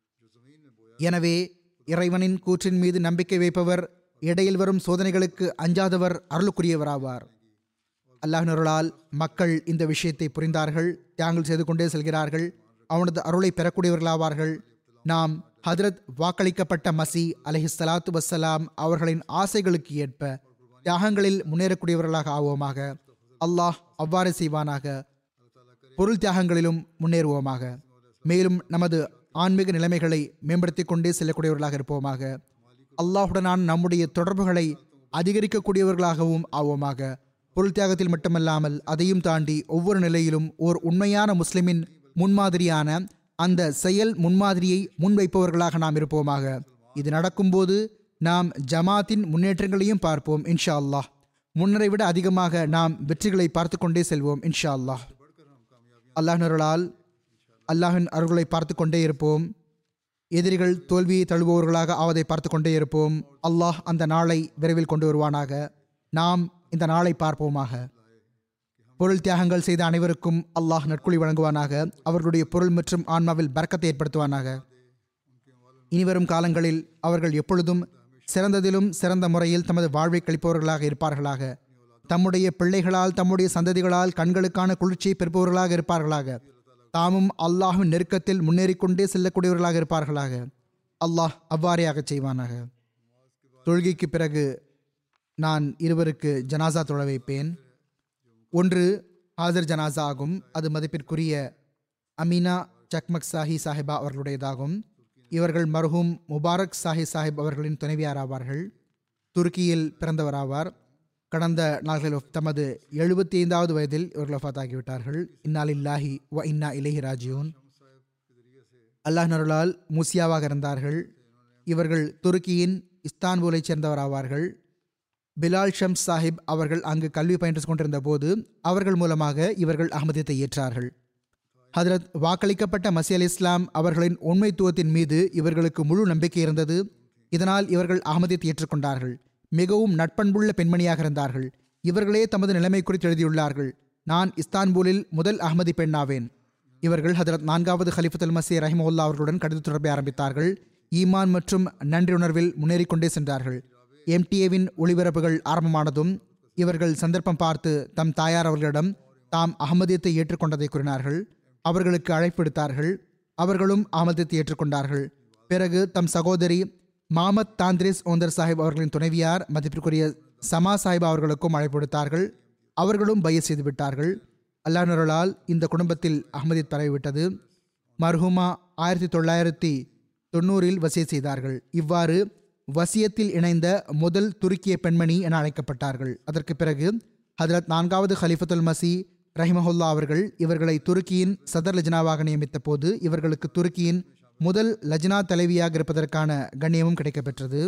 எனவே இறைவனின் கூற்றின் மீது நம்பிக்கை வைப்பவர் இடையில் வரும் சோதனைகளுக்கு அஞ்சாதவர் அருளுக்குரியவராவார். அல்லாஹ்வின் அருளால் மக்கள் இந்த விஷயத்தை புரிந்தார்கள், தியாகங்கள் செய்து கொண்டே செல்கிறார்கள், அவனது அருளை பெறக்கூடியவர்களாவார்கள். நாம் ஹதரத் வாக்களிக்கப்பட்ட மசி அலைஹிஸ்ஸலாத்து வஸ்ஸலாம் அவர்களின் ஆசைகளுக்கு ஏற்ப தியாகங்களில் முன்னேறக்கூடியவர்களாக ஆவோமாக. அல்லாஹ் அவ்வாறு செய்வானாக. பொருள் தியாகங்களிலும் முன்னேறுவோமாக. மேலும் நமது ஆன்மீக நிலைமைகளை மேம்படுத்தி கொண்டே செல்லக்கூடியவர்களாக இருப்போமாக. அல்லாஹுடனான நம்முடைய தொடர்புகளை அதிகரிக்கக்கூடியவர்களாகவும் ஆவோமாக. பொருள் தியாகத்தில் மட்டுமல்லாமல் அதையும் தாண்டி ஒவ்வொரு நிலையிலும் ஓர் உண்மையான முஸ்லிமின் முன்மாதிரியான அந்த செயல் முன்மாதிரியை முன்வைப்பவர்களாக நாம் இருப்போமாக. இது நடக்கும்போது நாம் ஜமாத்தின் முன்னேற்றங்களையும் பார்ப்போம் இன்ஷா அல்லாஹ். முன்னரை விட அதிகமாக நாம் வெற்றிகளை பார்த்து கொண்டே செல்வோம் இன்ஷா அல்லாஹ். அல்லாஹ்வின் அருளால் அல்லாஹின் அருள்களை பார்த்து கொண்டே இருப்போம். எதிரிகள் தோல்வியை தழுவுபவர்களாக ஆவதை பார்த்து கொண்டே இருப்போம். அல்லாஹ் அந்த நாளை விரைவில் கொண்டு வருவானாக. நாம் இந்த நாளை பார்ப்போமாக. பொருள் தியாகங்கள் செய்த அனைவருக்கும் அல்லாஹ் நற்கூலி வழங்குவானாக. அவர்களுடைய பொருள் மற்றும் ஆன்மாவில் பரக்கத்தை ஏற்படுத்துவானாக. இனிவரும் காலங்களில் அவர்கள் எப்பொழுதும் சிறந்ததிலும் சிறந்த முறையில் தமது வாழ்வை கழிப்பவர்களாக இருப்பார்களாக. தம்முடைய பிள்ளைகளால் தம்முடைய சந்ததிகளால் கண்களுக்கான குளிர்ச்சியை பெறுபவர்களாக இருப்பார்களாக. தாமும் அல்லாஹ்வின் நெருக்கத்தில் முன்னேறிக்கொண்டே செல்லக்கூடியவர்களாக இருப்பார்களாக. அல்லாஹ் அவ்வாறையாக செய்வானாக. தொழுகைக்கு பிறகு நான் இருவருக்கு ஜனாசா தொழ வைப்பேன். ஒன்று ஹாஜர் ஜனாசா ஆகும். அது மதிப்பிற்குரிய அமீனா சக்மக் சாஹி சாஹிபா அவர்களுடையதாகும். இவர்கள் மர்ஹூம் முபாரக் சாஹி சாஹிப் அவர்களின் துணைவியார் ஆவார்கள். துருக்கியில் பிறந்தவராவார். கடந்த நாள்களில் தமது எழுபத்தி ஐந்தாவது வயதில் இவர்கள் வஃபாத் ஆகிவிட்டார்கள். இன்னாலில்லாஹி வ இன்னா இலைஹி ராஜியூன். அல்லாஹ் அருளால் மூசியாவாக இருந்தார்கள். இவர்கள் துருக்கியின் இஸ்தான்பூலை சேர்ந்தவராவார்கள். பிலால் ஷம்ஸ் சாஹிப் அவர்கள் அங்கு கல்வி பயின்று கொண்டிருந்த போது அவர்கள் மூலமாக இவர்கள் அஹ்மதியத்தை ஏற்றார்கள். ஹதரத் வாக்களிக்கப்பட்ட மசி அலி இஸ்லாம் அவர்களின் உண்மைத்துவத்தின் மீது இவர்களுக்கு முழு நம்பிக்கை இருந்தது. இதனால் இவர்கள் அஹ்மதியத்தை ஏற்றுக்கொண்டார்கள். மிகவும் நட்பண்புள்ள பெண்மணியாக இருந்தார்கள். இவர்களே தமது நிலைமை குறித்து எழுதியுள்ளார்கள், நான் இஸ்தான்பூலில் முதல் அஹ்மதி பெண்ணாவேன். இவர்கள் ஹதரத் நான்காவது ஹலிஃபத்துல் மஸீஹ் ரஹிமஹுல்லாஹ் அவர்களுடன் கடித தொடர்பை ஆரம்பித்தார்கள். ஈமான் மற்றும் நன்றியுணர்வில் முன்னேறிக்கொண்டே சென்றார்கள். எம்டிஏவின் ஒளிபரப்புகள் ஆரம்பமானதும் இவர்கள் சந்தர்ப்பம் பார்த்து தம் தாயார் அவர்களிடம் தாம் அகமதியத்தை ஏற்றுக்கொண்டதை கூறினார்கள். அவர்களுக்கு அழைப்பு விடுத்தார்கள். அவர்களும் அகமதியத்தை ஏற்றுக்கொண்டார்கள். பிறகு தம் சகோதரி மாமத் தாந்திரிஸ் ஓந்தர் சாஹிப் அவர்களின் துணைவியார் மதிப்பிற்குரிய சமா சாஹிப் அவர்களுக்கும் அழைப்பு விடுத்தார்கள். அவர்களும் பைய செய்து விட்டார்கள். அல்லாஹ்வினால் இந்த குடும்பத்தில் அஹ்மதியத் பரவிவிட்டது. மர்ஹூமா ஆயிரத்தி தொள்ளாயிரத்தி தொண்ணூறில் வசிய செய்தார்கள். இவ்வாறு வசியத்தில் இணைந்த முதல் துருக்கிய பெண்மணி என அழைக்கப்பட்டார்கள். அதற்கு பிறகு ஹதரத் நான்காவது ஹலிஃபத்துல் மசி ரஹிமஹுல்லா அவர்கள் இவர்களை துருக்கியின் சதர் லஜ்னாவாக நியமித்த போது இவர்களுக்கு துருக்கியின் முதல் லஜ்னா தலைவியாக இருப்பதற்கான கண்ணியமும் கிடைக்கப்பெற்றது.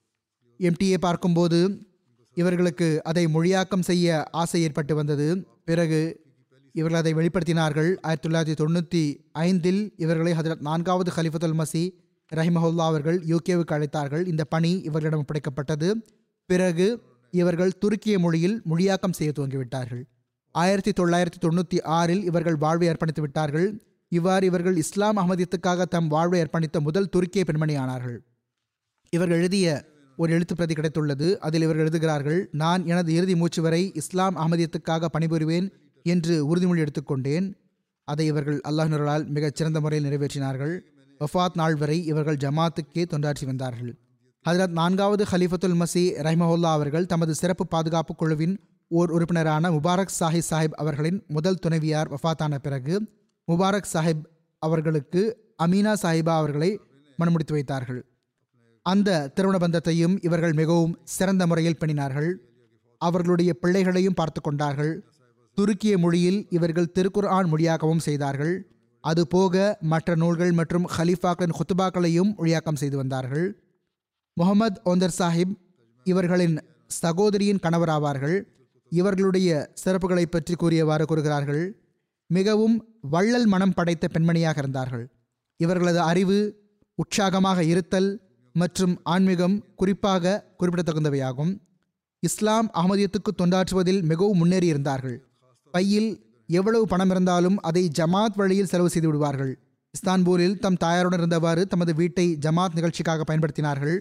எம்டிஏ பார்க்கும்போது இவர்களுக்கு அதை மொழியாக்கம் செய்ய ஆசை ஏற்பட்டு வந்தது. பிறகு இவர்கள் அதை வெளிப்படுத்தினார்கள். ஆயிரத்தி தொள்ளாயிரத்தி தொண்ணூற்றி ஐந்தில் இவர்களை ஹதரத் நான்காவது ஹலிஃபத்துல் மசி ரஹிமஹுல்லா அவர்கள் யூகேவுக்கு அழைத்தார்கள். இந்த பணி இவர்களிடம் ஒப்படைக்கப்பட்டது. பிறகு இவர்கள் துருக்கிய மொழியில் மொழியாக்கம் செய்ய துவங்கிவிட்டார்கள். ஆயிரத்தி தொள்ளாயிரத்தி தொண்ணூற்றி ஆறில் இவர்கள் வாழ்வை அர்ப்பணித்து விட்டார்கள். இவ்வாறு இவர்கள் இஸ்லாம் அஹமதியத்துக்காக தம் வாழ்வை அர்ப்பணித்த முதல் துருக்கிய பெண்மணி ஆனார்கள். இவர்கள் எழுதிய ஒரு எழுத்து பிரதி கிடைத்துள்ளது. அதில் இவர்கள் எழுதுகிறார்கள், நான் எனது இறுதி மூச்சு வரை இஸ்லாம் அஹமதியத்துக்காக பணிபுரிவேன் என்று உறுதிமொழி எடுத்துக்கொண்டேன். அதை இவர்கள் அல்லாஹ்வினால் மிகச் சிறந்த முறையில் நிறைவேற்றினார்கள். வஃபாத் நாள் வரை இவர்கள் ஜமாத்துக்கே தொண்டாற்றி வந்தார்கள். ஹதரத் நான்காவது ஹலிஃபத்துல் மசி ரஹிமஹுல்லா அவர்கள் தமது சிறப்பு பாதுகாப்பு குழுவின் ஓர் உறுப்பினரான முபாரக் சாஹிப் சாஹிப் அவர்களின் முதல் துணைவியார் வஃபாத்தான பிறகு முபாரக் சாஹிப் அவர்களுக்கு அமீனா சாஹிபா அவர்களை மணமுடித்து வைத்தார்கள். அந்த திருமண பந்தத்தையும் இவர்கள் மிகவும் சிறந்த முறையில் பேணினார்கள். அவர்களுடைய பிள்ளைகளையும் பார்த்து கொண்டார்கள். துருக்கிய மொழியில் இவர்கள் திருக்குர்ஆன் மொழியாக்கவும் செய்தார்கள். அதுபோக மற்ற நூல்கள் மற்றும் ஹலீஃபாக்களின் ஹுத்துபாக்களையும் மொழியாக்கம் செய்து வந்தார்கள். முகமது ஓந்தர் சாஹிப் இவர்களின் சகோதரியின் கணவராவார்கள். இவர்களுடைய சிறப்புகளை பற்றி கூறியவாறு கூறுகிறார்கள், மிகவும் வள்ளல் மனம் படைத்த பெண்மணியாக இருந்தார்கள். இவர்களது அறிவு, உற்சாகமாக இருத்தல் மற்றும் ஆன்மீகம் குறிப்பாக குறிப்பிடத்தகுந்தவையாகும். இஸ்லாம் அஹமதியத்துக்கு தொண்டாற்றுவதில் மிகவும் முன்னேறி இருந்தார்கள். பையில் எவ்வளவு பணம் இருந்தாலும் அதை ஜமாத் வழியில் செலவு செய்து விடுவார்கள். இஸ்தான்பூலில் தம் தாயாருடன் இருந்தவாறு தமது வீட்டை ஜமாத் நிகழ்ச்சிக்காக பயன்படுத்தினார்கள்.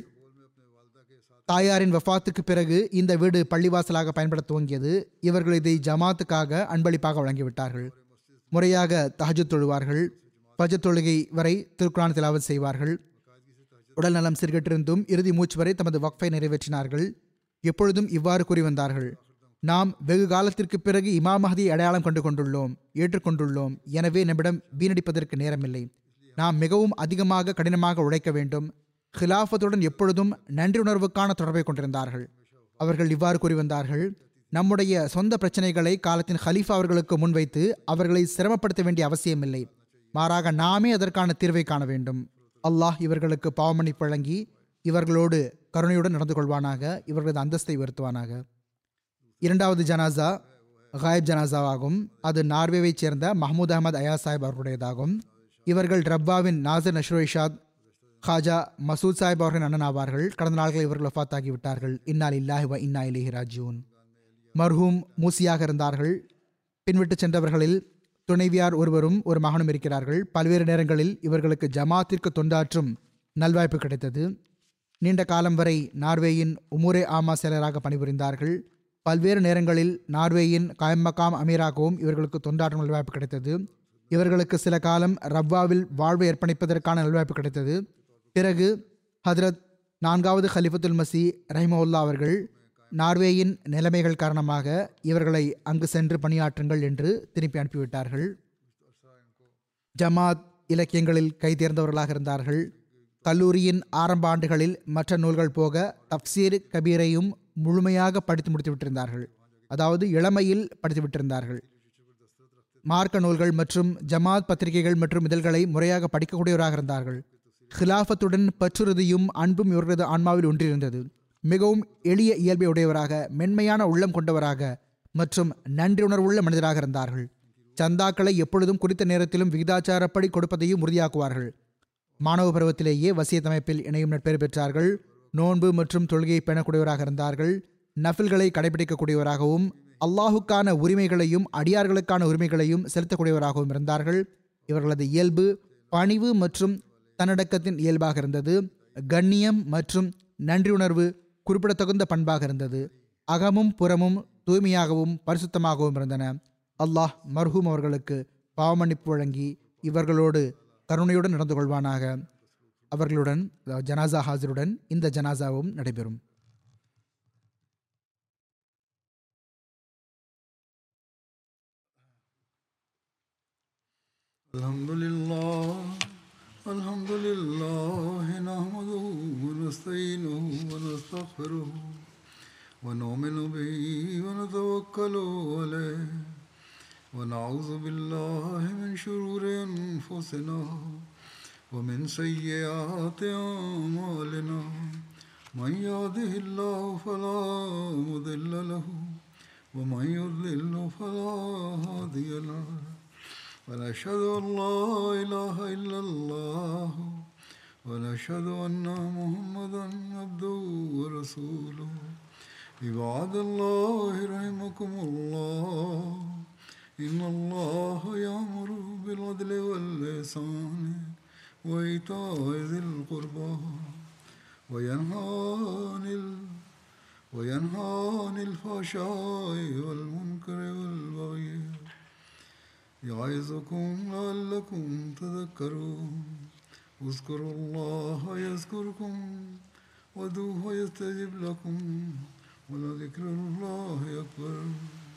தாயாரின் வஃபாத்துக்கு பிறகு இந்த வீடு பள்ளிவாசலாக பயன்பட துவங்கியது. இவர்கள் இதை ஜமாத்துக்காக அன்பளிப்பாக வழங்கிவிட்டார்கள். முறையாக தஹஜ்ஜுத் தொழுவார்கள். ஃபஜ்ர் தொழுகை வரை திருக்குர்ஆன் திலாவத் செய்வார்கள். உடல் நலம் சிறுகட்டிருந்தும் இறுதி மூச்சு வரை தமது வக்ஃபை நிறைவேற்றினார்கள். எப்பொழுதும் இவ்வாறு கூறி வந்தார்கள், நாம் வெகு காலத்திற்கு பிறகு இமாம் மஹ்தியை அடையாளம் கண்டு கொண்டுள்ளோம், ஏற்றுக்கொண்டுள்ளோம். எனவே நம்மிடம் வீணடிப்பதற்கு நேரமில்லை. நாம் மிகவும் அதிகமாக கடினமாக உழைக்க வேண்டும். ஹிலாஃபத்துடன் எப்பொழுதும் நன்றியுணர்வுக்கான தொடர்பை கொண்டிருந்தார்கள். அவர்கள் இவ்வாறு கூறி வந்தார்கள், நம்முடைய சொந்த பிரச்சனைகளை காலத்தின் ஹலீஃபா அவர்களுக்கு முன்வைத்து அவர்களை சிரமப்படுத்த வேண்டிய அவசியமில்லை. மாறாக நாமே அதற்கான தீர்வை காண வேண்டும். அல்லாஹ் இவர்களுக்கு பாவமன்னிப்பு வழங்கி இவர்களோடு கருணையுடன் நடந்து கொள்வானாக. இவர்களது அந்தஸ்தை உயர்த்துவானாக. இரண்டாவது ஜனாசா காயிப் ஜனாசாவாகும். அது நார்வேவைச் சேர்ந்த மஹமூத் அஹமத் அயா சாஹிப் அவர்களுடையதாகும். இவர்கள் ரப்பாவின் நாசர் நஷ்ரு இஷாத் ஹாஜா மசூத் சாஹிப் அவர்களின் அண்ணன் ஆவார்கள். கடந்த நாள்களில் இவர்கள் வஃபாத் ஆகிவிட்டார்கள். இன்னா லில்லாஹி வ இன்னா இலைஹி ராஜிஊன். மர்ஹூம் மூசியாக இருந்தார்கள். பின்விட்டு சென்றவர்களில் துணைவியார் ஒருவரும் ஒரு மகனும் இருக்கிறார்கள். பல்வேறு நேரங்களில் இவர்களுக்கு ஜமாத்திற்கு தொண்டாற்றும் நல்வாய்ப்பு கிடைத்தது. நீண்ட காலம் வரை நார்வேயின் உமுரே ஆமா செயலராக பணிபுரிந்தார்கள். பல்வேறு நேரங்களில் நார்வேயின் காயம் மகாம் அமீராகவும் இவர்களுக்கு தொண்டாற்றும் நல்வாய்ப்பு கிடைத்தது. இவர்களுக்கு சில காலம் ரவ்வாவில் வாழ்வை அர்ப்பணிப்பதற்கான நல்வாய்ப்பு கிடைத்தது. பிறகு ஹதரத் நான்காவது ஹலிஃபத்துல் மசி ரஹிமஹுல்லா அவர்கள் நார்வேயின் நிலைமைகள் காரணமாக இவர்களை அங்கு சென்று பணியாற்றுங்கள் என்று திருப்பி அனுப்பிவிட்டார்கள். ஜமாத் இலக்கியங்களில் கைதேர்ந்தவர்களாக இருந்தார்கள். கல்லூரியின் ஆரம்ப ஆண்டுகளில் மற்ற நூல்கள் போக தப்சீர் கபீரையும் முழுமையாக படித்து முடித்து விட்டிருந்தார்கள். அதாவது இளமையில் படித்து விட்டிருந்தார்கள். மார்க்க நூல்கள் மற்றும் ஜமாத் பத்திரிகைகள் மற்றும் இதழ்களை முறையாக படிக்கக்கூடியவராக இருந்தார்கள். ஹிலாஃபத்துடன் பற்றுறுதியும் அன்பும் இவர்களது ஆன்மாவில் ஒன்றிருந்தது. மிகவும் எளிய இயல்பை உடையவராக, மென்மையான உள்ளம் கொண்டவராக மற்றும் நன்றி உணர்வுள்ள மனிதராக இருந்தார்கள். சந்தாக்களை எப்பொழுதும் குறித்த நேரத்திலும் விகிதாச்சாரப்படி கொடுப்பதையும் உறுதியாக்குவார்கள். மாணவ பருவத்திலேயே வசியத் அமைப்பில் இணையும் நட்பெயர் பெற்றார்கள். நோன்பு மற்றும் தொழுகையை பேணக்கூடியவராக இருந்தார்கள். நஃபில்களை கடைபிடிக்கக்கூடியவராகவும் அல்லாஹுக்கான உரிமைகளையும் அடியார்களுக்கான உரிமைகளையும் செலுத்தக்கூடியவராகவும் இருந்தார்கள். இவர்களது இயல்பு பணிவு மற்றும் தன்னடக்கத்தின் இயல்பாக இருந்தது. கண்ணியம் மற்றும் நன்றியுணர்வு குறிப்பிடத்தகுந்த பண்பாக இருந்தது. அகமும் புறமும் தூய்மையாகவும் பரிசுத்தமாகவும் இருந்தன. அல்லாஹ் மர்ஹூம் அவர்களுக்கு பாவமன்னிப்பு வழங்கி இவர்களோடு கருணையுடன் நடந்து கொள்வானாக. அவர்களுடன் ஜனாசா ஹாஜருடன் இந்த ஜனாசாவும் நடைபெறும். அல்ஹம்துலில்லாஹ் அல்ஹம்துலில்லாஹ் நஹ்மதுஹு வ நஸ்தஈனுஹு வ நஸ்தக்ஃபிருஹு வ நு'மினு பிஹி வ நதவக்கலு அலைஹி வ நஅூது பில்லாஹி மின் ஷுரூரி அன்ஃபுஸினா வ மின் ஸய்யிஆத்தி அஅமாலினா மன் யஹ்திஹில்லாஹு ஃபலா முதில்ல லஹு வ மன் யுضلில்ஹு ஃபலா ஹாதிய லஹு ونشهد أن لا إله إلا الله ونشهد أن محمدا عبده ورسوله عباد الله رحمكم الله إن الله يأمر بالعدل والإحسان وإيتاء ذي القربى وينهى عن ال- وينهى عن الفحشاء والمنكر والبغي يعظكم لعلكم تذكرون اذكروا الله يذكركم وادعوه يستجب لكم ولذكر الله أكبر.